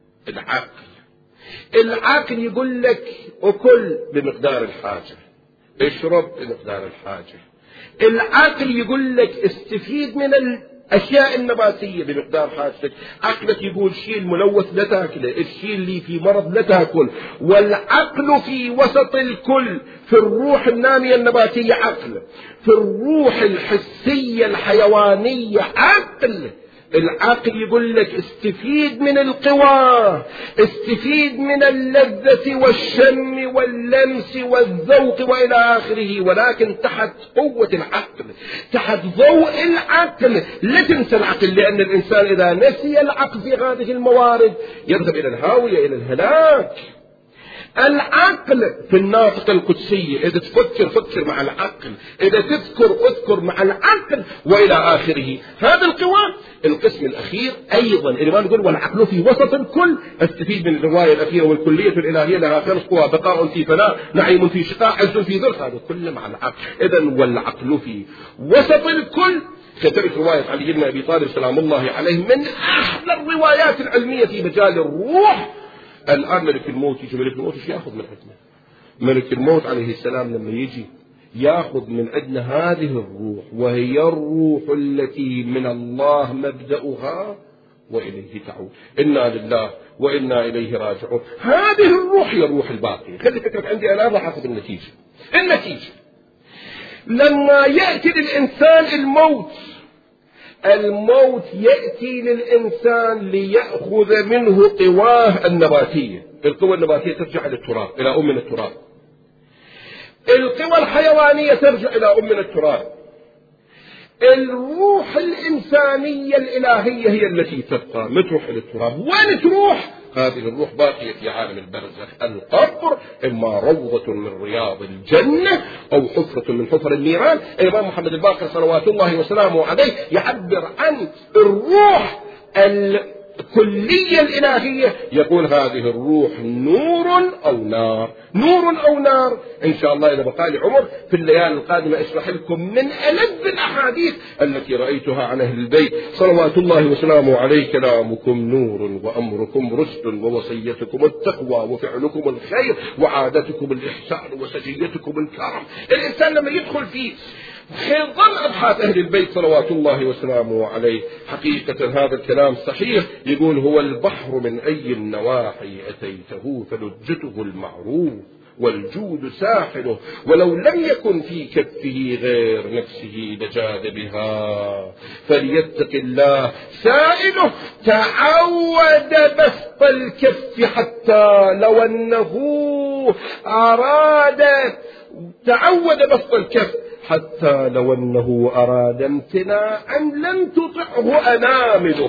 العقل يقول لك أكل بمقدار الحاجة، اشرب بمقدار الحاجة. العقل يقول لك استفيد من الأشياء النباتية بمقدار حاجتك. عقلك يقول شيء الملوث لا تاكله، الشيء اللي في مرض لا تاكل. والعقل في وسط الكل، في الروح النامية النباتية عقل، في الروح الحسية الحيوانية عقل. العقل يقول لك استفيد من القوى، استفيد من اللذة والشم واللمس والذوق وإلى آخره، ولكن تحت قوة العقل، تحت ضوء العقل. لا تنسى العقل، لأن الإنسان إذا نسي العقل في هذه الموارد يذهب إلى الهاوية، إلى الهلاك. العقل في الناطق القدسية، إذا تفكر فكر مع العقل، إذا تذكر اذكر مع العقل وإلى آخره. هذا القوى. القسم الأخير أيضا الإمام يقول والعقل في وسط الكل، استفيد من الرواية الأخيرة والكلية الإلهية لها 5 قوى: بقاء في فناء، نعيم في شقاء، عز في ذل. هذا كله مع العقل. إذا والعقل في وسط الكل. كتبت رواية علي بن أبي طالب سلام الله عليه من أحلى الروايات العلمية في مجال الروح. الآن ملك الموت يجي، ملك الموت ايش ياخذ من عندنا؟ ملك الموت عليه السلام لما يجي ياخذ من عندنا هذه الروح، وهي الروح التي من الله مبدأها وإليه تعود. إنا لله وإنا إليه راجعون. هذه الروح هي الروح الباقية. خلي فكرة عندي الآن راح أخذ النتيجة. لما يأتي للإنسان الموت يأتي للإنسان ليأخذ منه قواه النباتية. القوى النباتية ترجع إلى التراب، إلى أمنا التراب. القوى الحيوانية ترجع إلى أمنا التراب. الروح الإنسانية الإلهية هي التي تبقى. ما تروح إلى التراب. وين تروح؟ هذه الروح باقية في عالم البرزخ. القبر إما روضة من رياض الجنة أو حفرة من حفر النيران. الإمام محمد الباقر صلوات الله وسلامه عليه يعبر عن الروح الكلية الإلهية، يقول هذه الروح نور أو نار. إن شاء الله إذا بقى لي عمر في الليالي القادمة أشرح لكم من ألذ الأحاديث التي رأيتها عن أهل البيت صلوات الله وسلامه عليه: كلامكم نور وأمركم رشد ووصيتكم التقوى وفعلكم الخير وعادتكم الإحسان وسجيتكم الكرم. الإنسان لما يدخل في خضم أبحاث أهل البيت صلوات الله وسلامه عليه، حقيقة هذا الكلام صحيح. يقول هو البحر من أي النواحي أتيته فلجته المعروف والجود ساحله، ولو لم يكن في كفه غير نفسه لجاد بها، فليتق الله سائله. تعود بسط الكف حتى لو أنه أراد، تعود بسط الكف حتى لو أنه أراد امتناعا لم تطعه أنامله.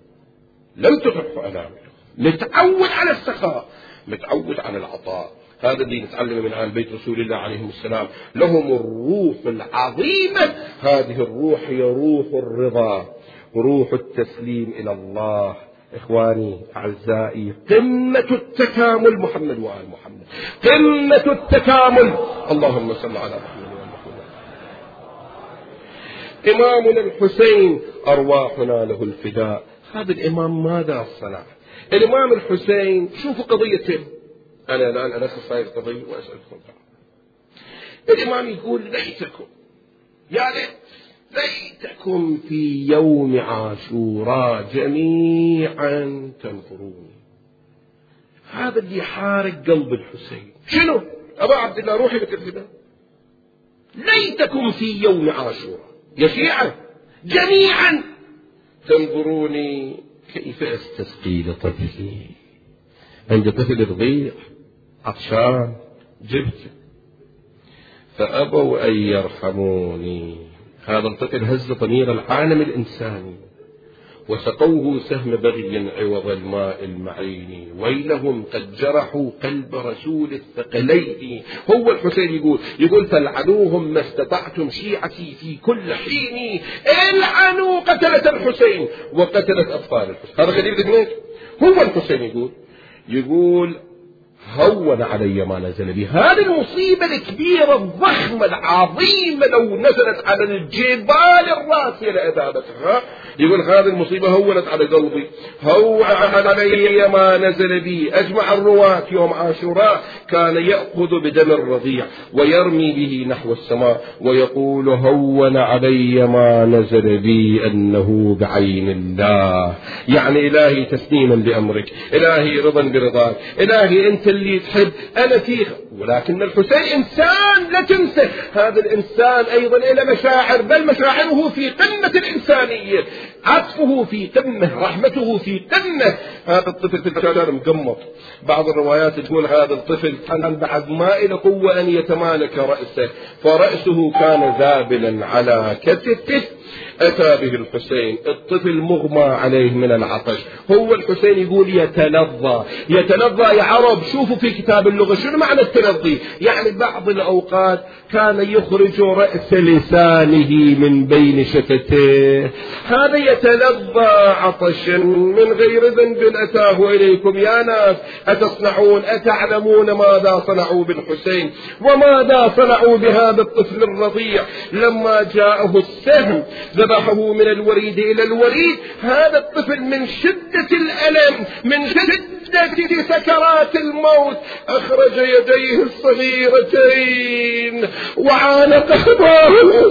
متعود على السخاء، متعود على العطاء. هذا اللي نتعلم من آل بيت رسول الله عليهم السلام. لهم الروح العظيمة. هذه الروح هي روح الرضا، روح التسليم إلى الله. إخواني أعزائي، قمة التكامل محمد وآل محمد، قمة التكامل. اللهم صل على محمد وآل محمد. إمامنا الحسين أرواحنا له الفداء. هذا الإمام ماذا صنع؟ الإمام الحسين، شوفوا قضيته. أنا الآن ألخص هذه القضية وأسألكم. الإمام يقول ليتكم، يا ليتكم في يوم عاشوراء جميعا تنظروني. هذا اللي حارق قلب الحسين. شنو؟ أبا عبد الله روحي بكذبه. ليتكم في يوم عاشوراء يا شيعة جميعا تنظروني كيف أستسقي لطفلي. عند طفل رضيع عطشان جبت، فأبوا أن يرحموني. هذا الطفل هز ضمير العالم الإنساني وسقوه سهم بغي عوض الماء المعين، ويلهم قد جرحوا قلب رسول الثقلين. هو الحسين يقول فالعنوهم ما استطعتم شيعتي في كل حين، العنوا قتلة الحسين وقتلت أطفال الحسين. هذا غريب الاثنين. هو الحسين يقول هون علي ما نزل بي. هذه المصيبة الكبيرة الضخمة العظيمة لو نزلت على الجبال الراسية لأذابتها، يقول هذه المصيبة هونت على قلبي، هون علي ما نزل بي. أجمع الرواة يوم عاشوراء كان يأخذ بدم الرضيع ويرمي به نحو السماء ويقول هون علي ما نزل بي أنه بعين الله. يعني إلهي تسليما بأمرك، إلهي رضا برضاك، إلهي أنت اللي تحب أنا فيه. ولكن الحسين إنسان، لا تنسى هذا الإنسان أيضا إلى مشاعر، بل مشاعره في قمة الإنسانية، عطفه في قمة، رحمته في قمة. هذا الطفل في الشارع مقمط. بعض الروايات تقول هذا الطفل كان بعد ما إلى قوة أن يتمالك رأسه، فرأسه كان ذابلا على كتفه. أتى به الحسين، الطفل مغمى عليه من العطش. هو الحسين يقول يتلظى يا عرب. شوفوا في كتاب اللغة شنو معنى التلظي. يعني بعض الأوقات كان يخرج رأس لسانه من بين شفتيه. هذا يتلظى عطشا من غير ذنب أتاه إليكم يا ناس أتصنعون، أتعلمون ماذا صنعوا بالحسين وماذا صنعوا بهذا الطفل الرضيع لما جاءه السهم ذبحه من الوريد إلى الوريد. هذا الطفل من شدة الألم، من شدة سكرات الموت، أخرج يديه الصغيرتين وعانق خباه.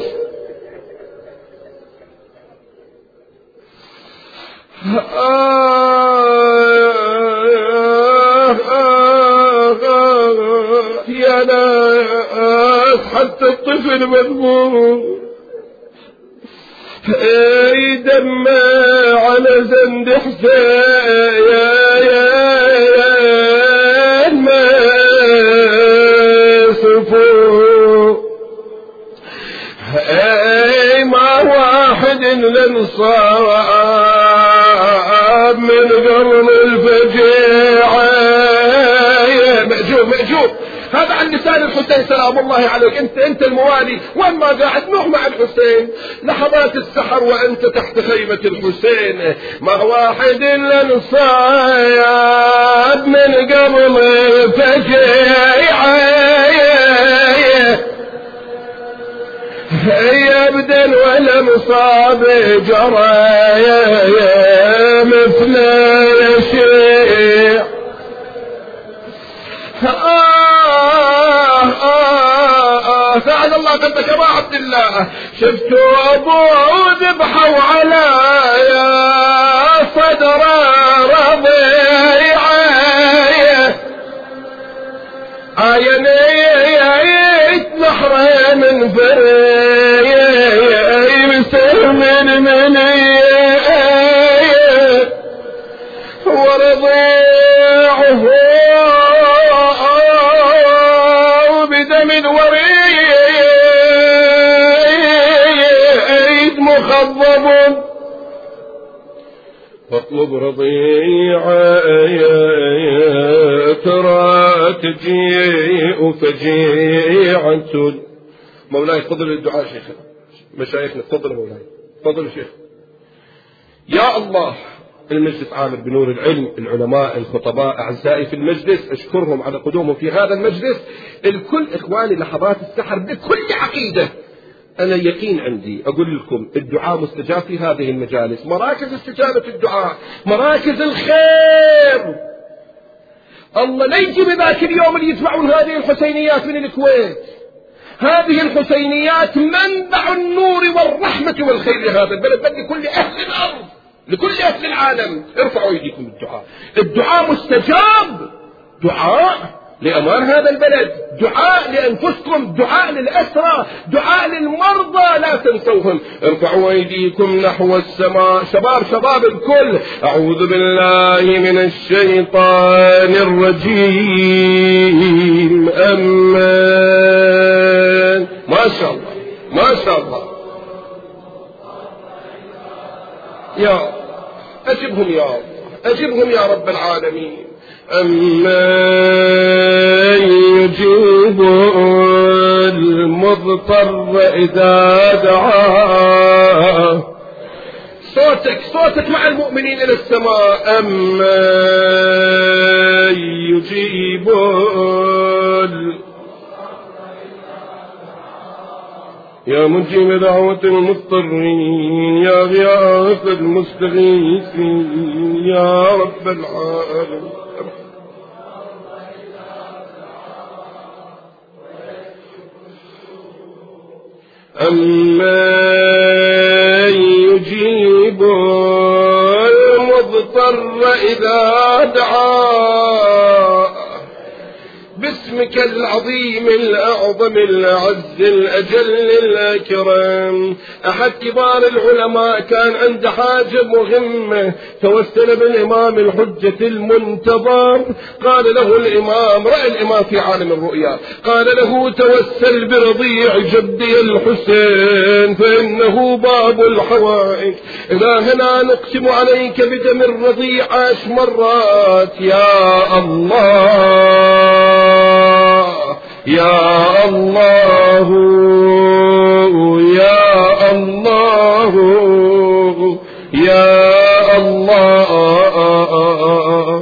يا ناس حتى الطفل مذموم، دم على زند حسين ما سفو، ما واحد لنصاب من قرن الفجيعة. مأجور هذا عن لسان الحسين سلام الله عليك. انت الموالي وين ما قاعد نوح مع الحسين لحظات السحر وانت تحت خيمة الحسين. ما واحد لنصاب من قبل فجيعة يبدأ ولا مصاب جرايا مثل يشيع. سعد الله قدك ابا عبد الله. شفتوا ابوه ذبحوا على صدر رضيعه، عينيت نحره من فريه يمسر من منيه ورضيعه بدم وريد مخضب. فاطلب رضيعه ترى تجيء فجيعة. مولاي تفضل الدعاء شيخنا، مشايخنا تفضل مولاي، تفضل شيخ. يا الله المجلس عامر بنور العلم، العلماء الخطباء أعزائي في المجلس أشكرهم على قدومهم في هذا المجلس. الكل إخواني لحظات السحر بكل عقيدة أنا يقين عندي أقول لكم الدعاء مستجاب في هذه المجالس، مراكز استجابة الدعاء، مراكز الخير. الله لا يجي بذاك اليوم اللي يسمعون هذه الحسينيات من الكويت. هذه الحسينيات منبع النور والرحمة والخير لهذا البلد، بل لكل أهل الأرض، لكل أهل العالم. ارفعوا أيديكم الدعاء. الدعاء مستجاب، دعاء لأمان هذا البلد، دعاء لأنفسكم، دعاء للأسرى، دعاء للمرضى لا تنسوهم. ارفعوا أيديكم نحو السماء. شباب الكل. أعوذ بالله من الشيطان الرجيم. أمان. ما شاء الله ما شاء الله. أجبهم يا الله، أجبهم يا رب العالمين. أمن يجيب المضطر إذا دعاه. صوتك مع المؤمنين إلى السماء. أمن يجيب يا مجيب دعوة المضطرين يا غياث المستغيثين يا رب العالمين. أمن يجيب المضطر إذا دعاه باسمك العظيم الأعظم الأعز الأجل الأكرم. أحد كبار العلماء كان عنده حاجة مهمة، توسل بالإمام الحجة المنتظر. قال له الإمام، رأى الإمام في عالم الرؤيا، قال له توسل برضيع جدي الحسين فإنه باب الحوائج. إلهنا نقسم عليك بدم الرضيع 10 مرات يا الله يا الله يا الله يا الله.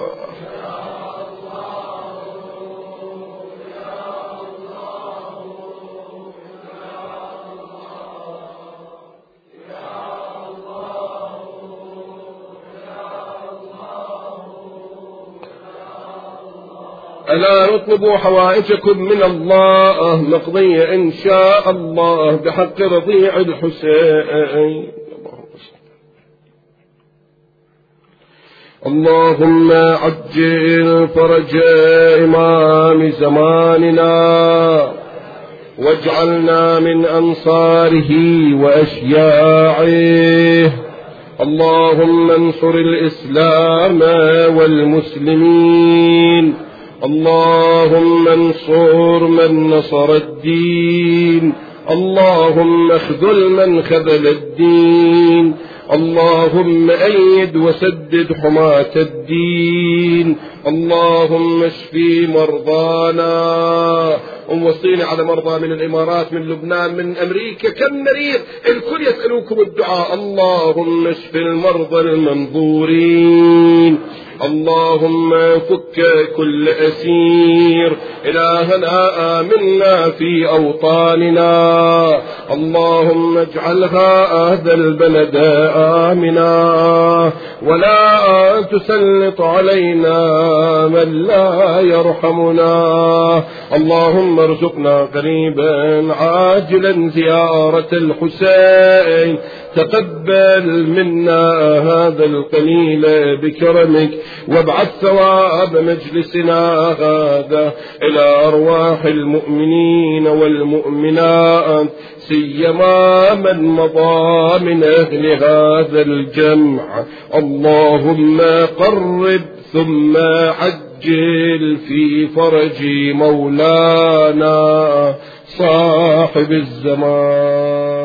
ألا نطلب حوائجكم من الله مقضية إن شاء الله بحق رضيع الحسين. اللهم عجل فرج إمام زماننا واجعلنا من أنصاره وأشياعه. اللهم انصر الإسلام والمسلمين. اللهم انصر من نصر الدين. اللهم اخذل من خذل الدين. اللهم أيد وسدد حماة الدين. اللهم اشفي مرضانا. ووصيني على مرضى من الإمارات، من لبنان، من أمريكا، كم مريض الكل يسألوكم الدعاء. اللهم اشف المرضى المنظورين. اللهم فك كل أسير. إلهنا آمنا في أوطاننا. اللهم اجعل هذا البلد آمنا ولا تسلط علينا من لا يرحمنا. اللهم ارزقنا قريبا عاجلا زيارة الحسين. تقبل منا هذا القليل بكرمك وابعث ثواب مجلسنا هذا إلى أرواح المؤمنين والمؤمنات، سيما من مضى من أهل هذا الجمع. اللهم قرب ثم عجل في فرج مولانا صاحب الزمان.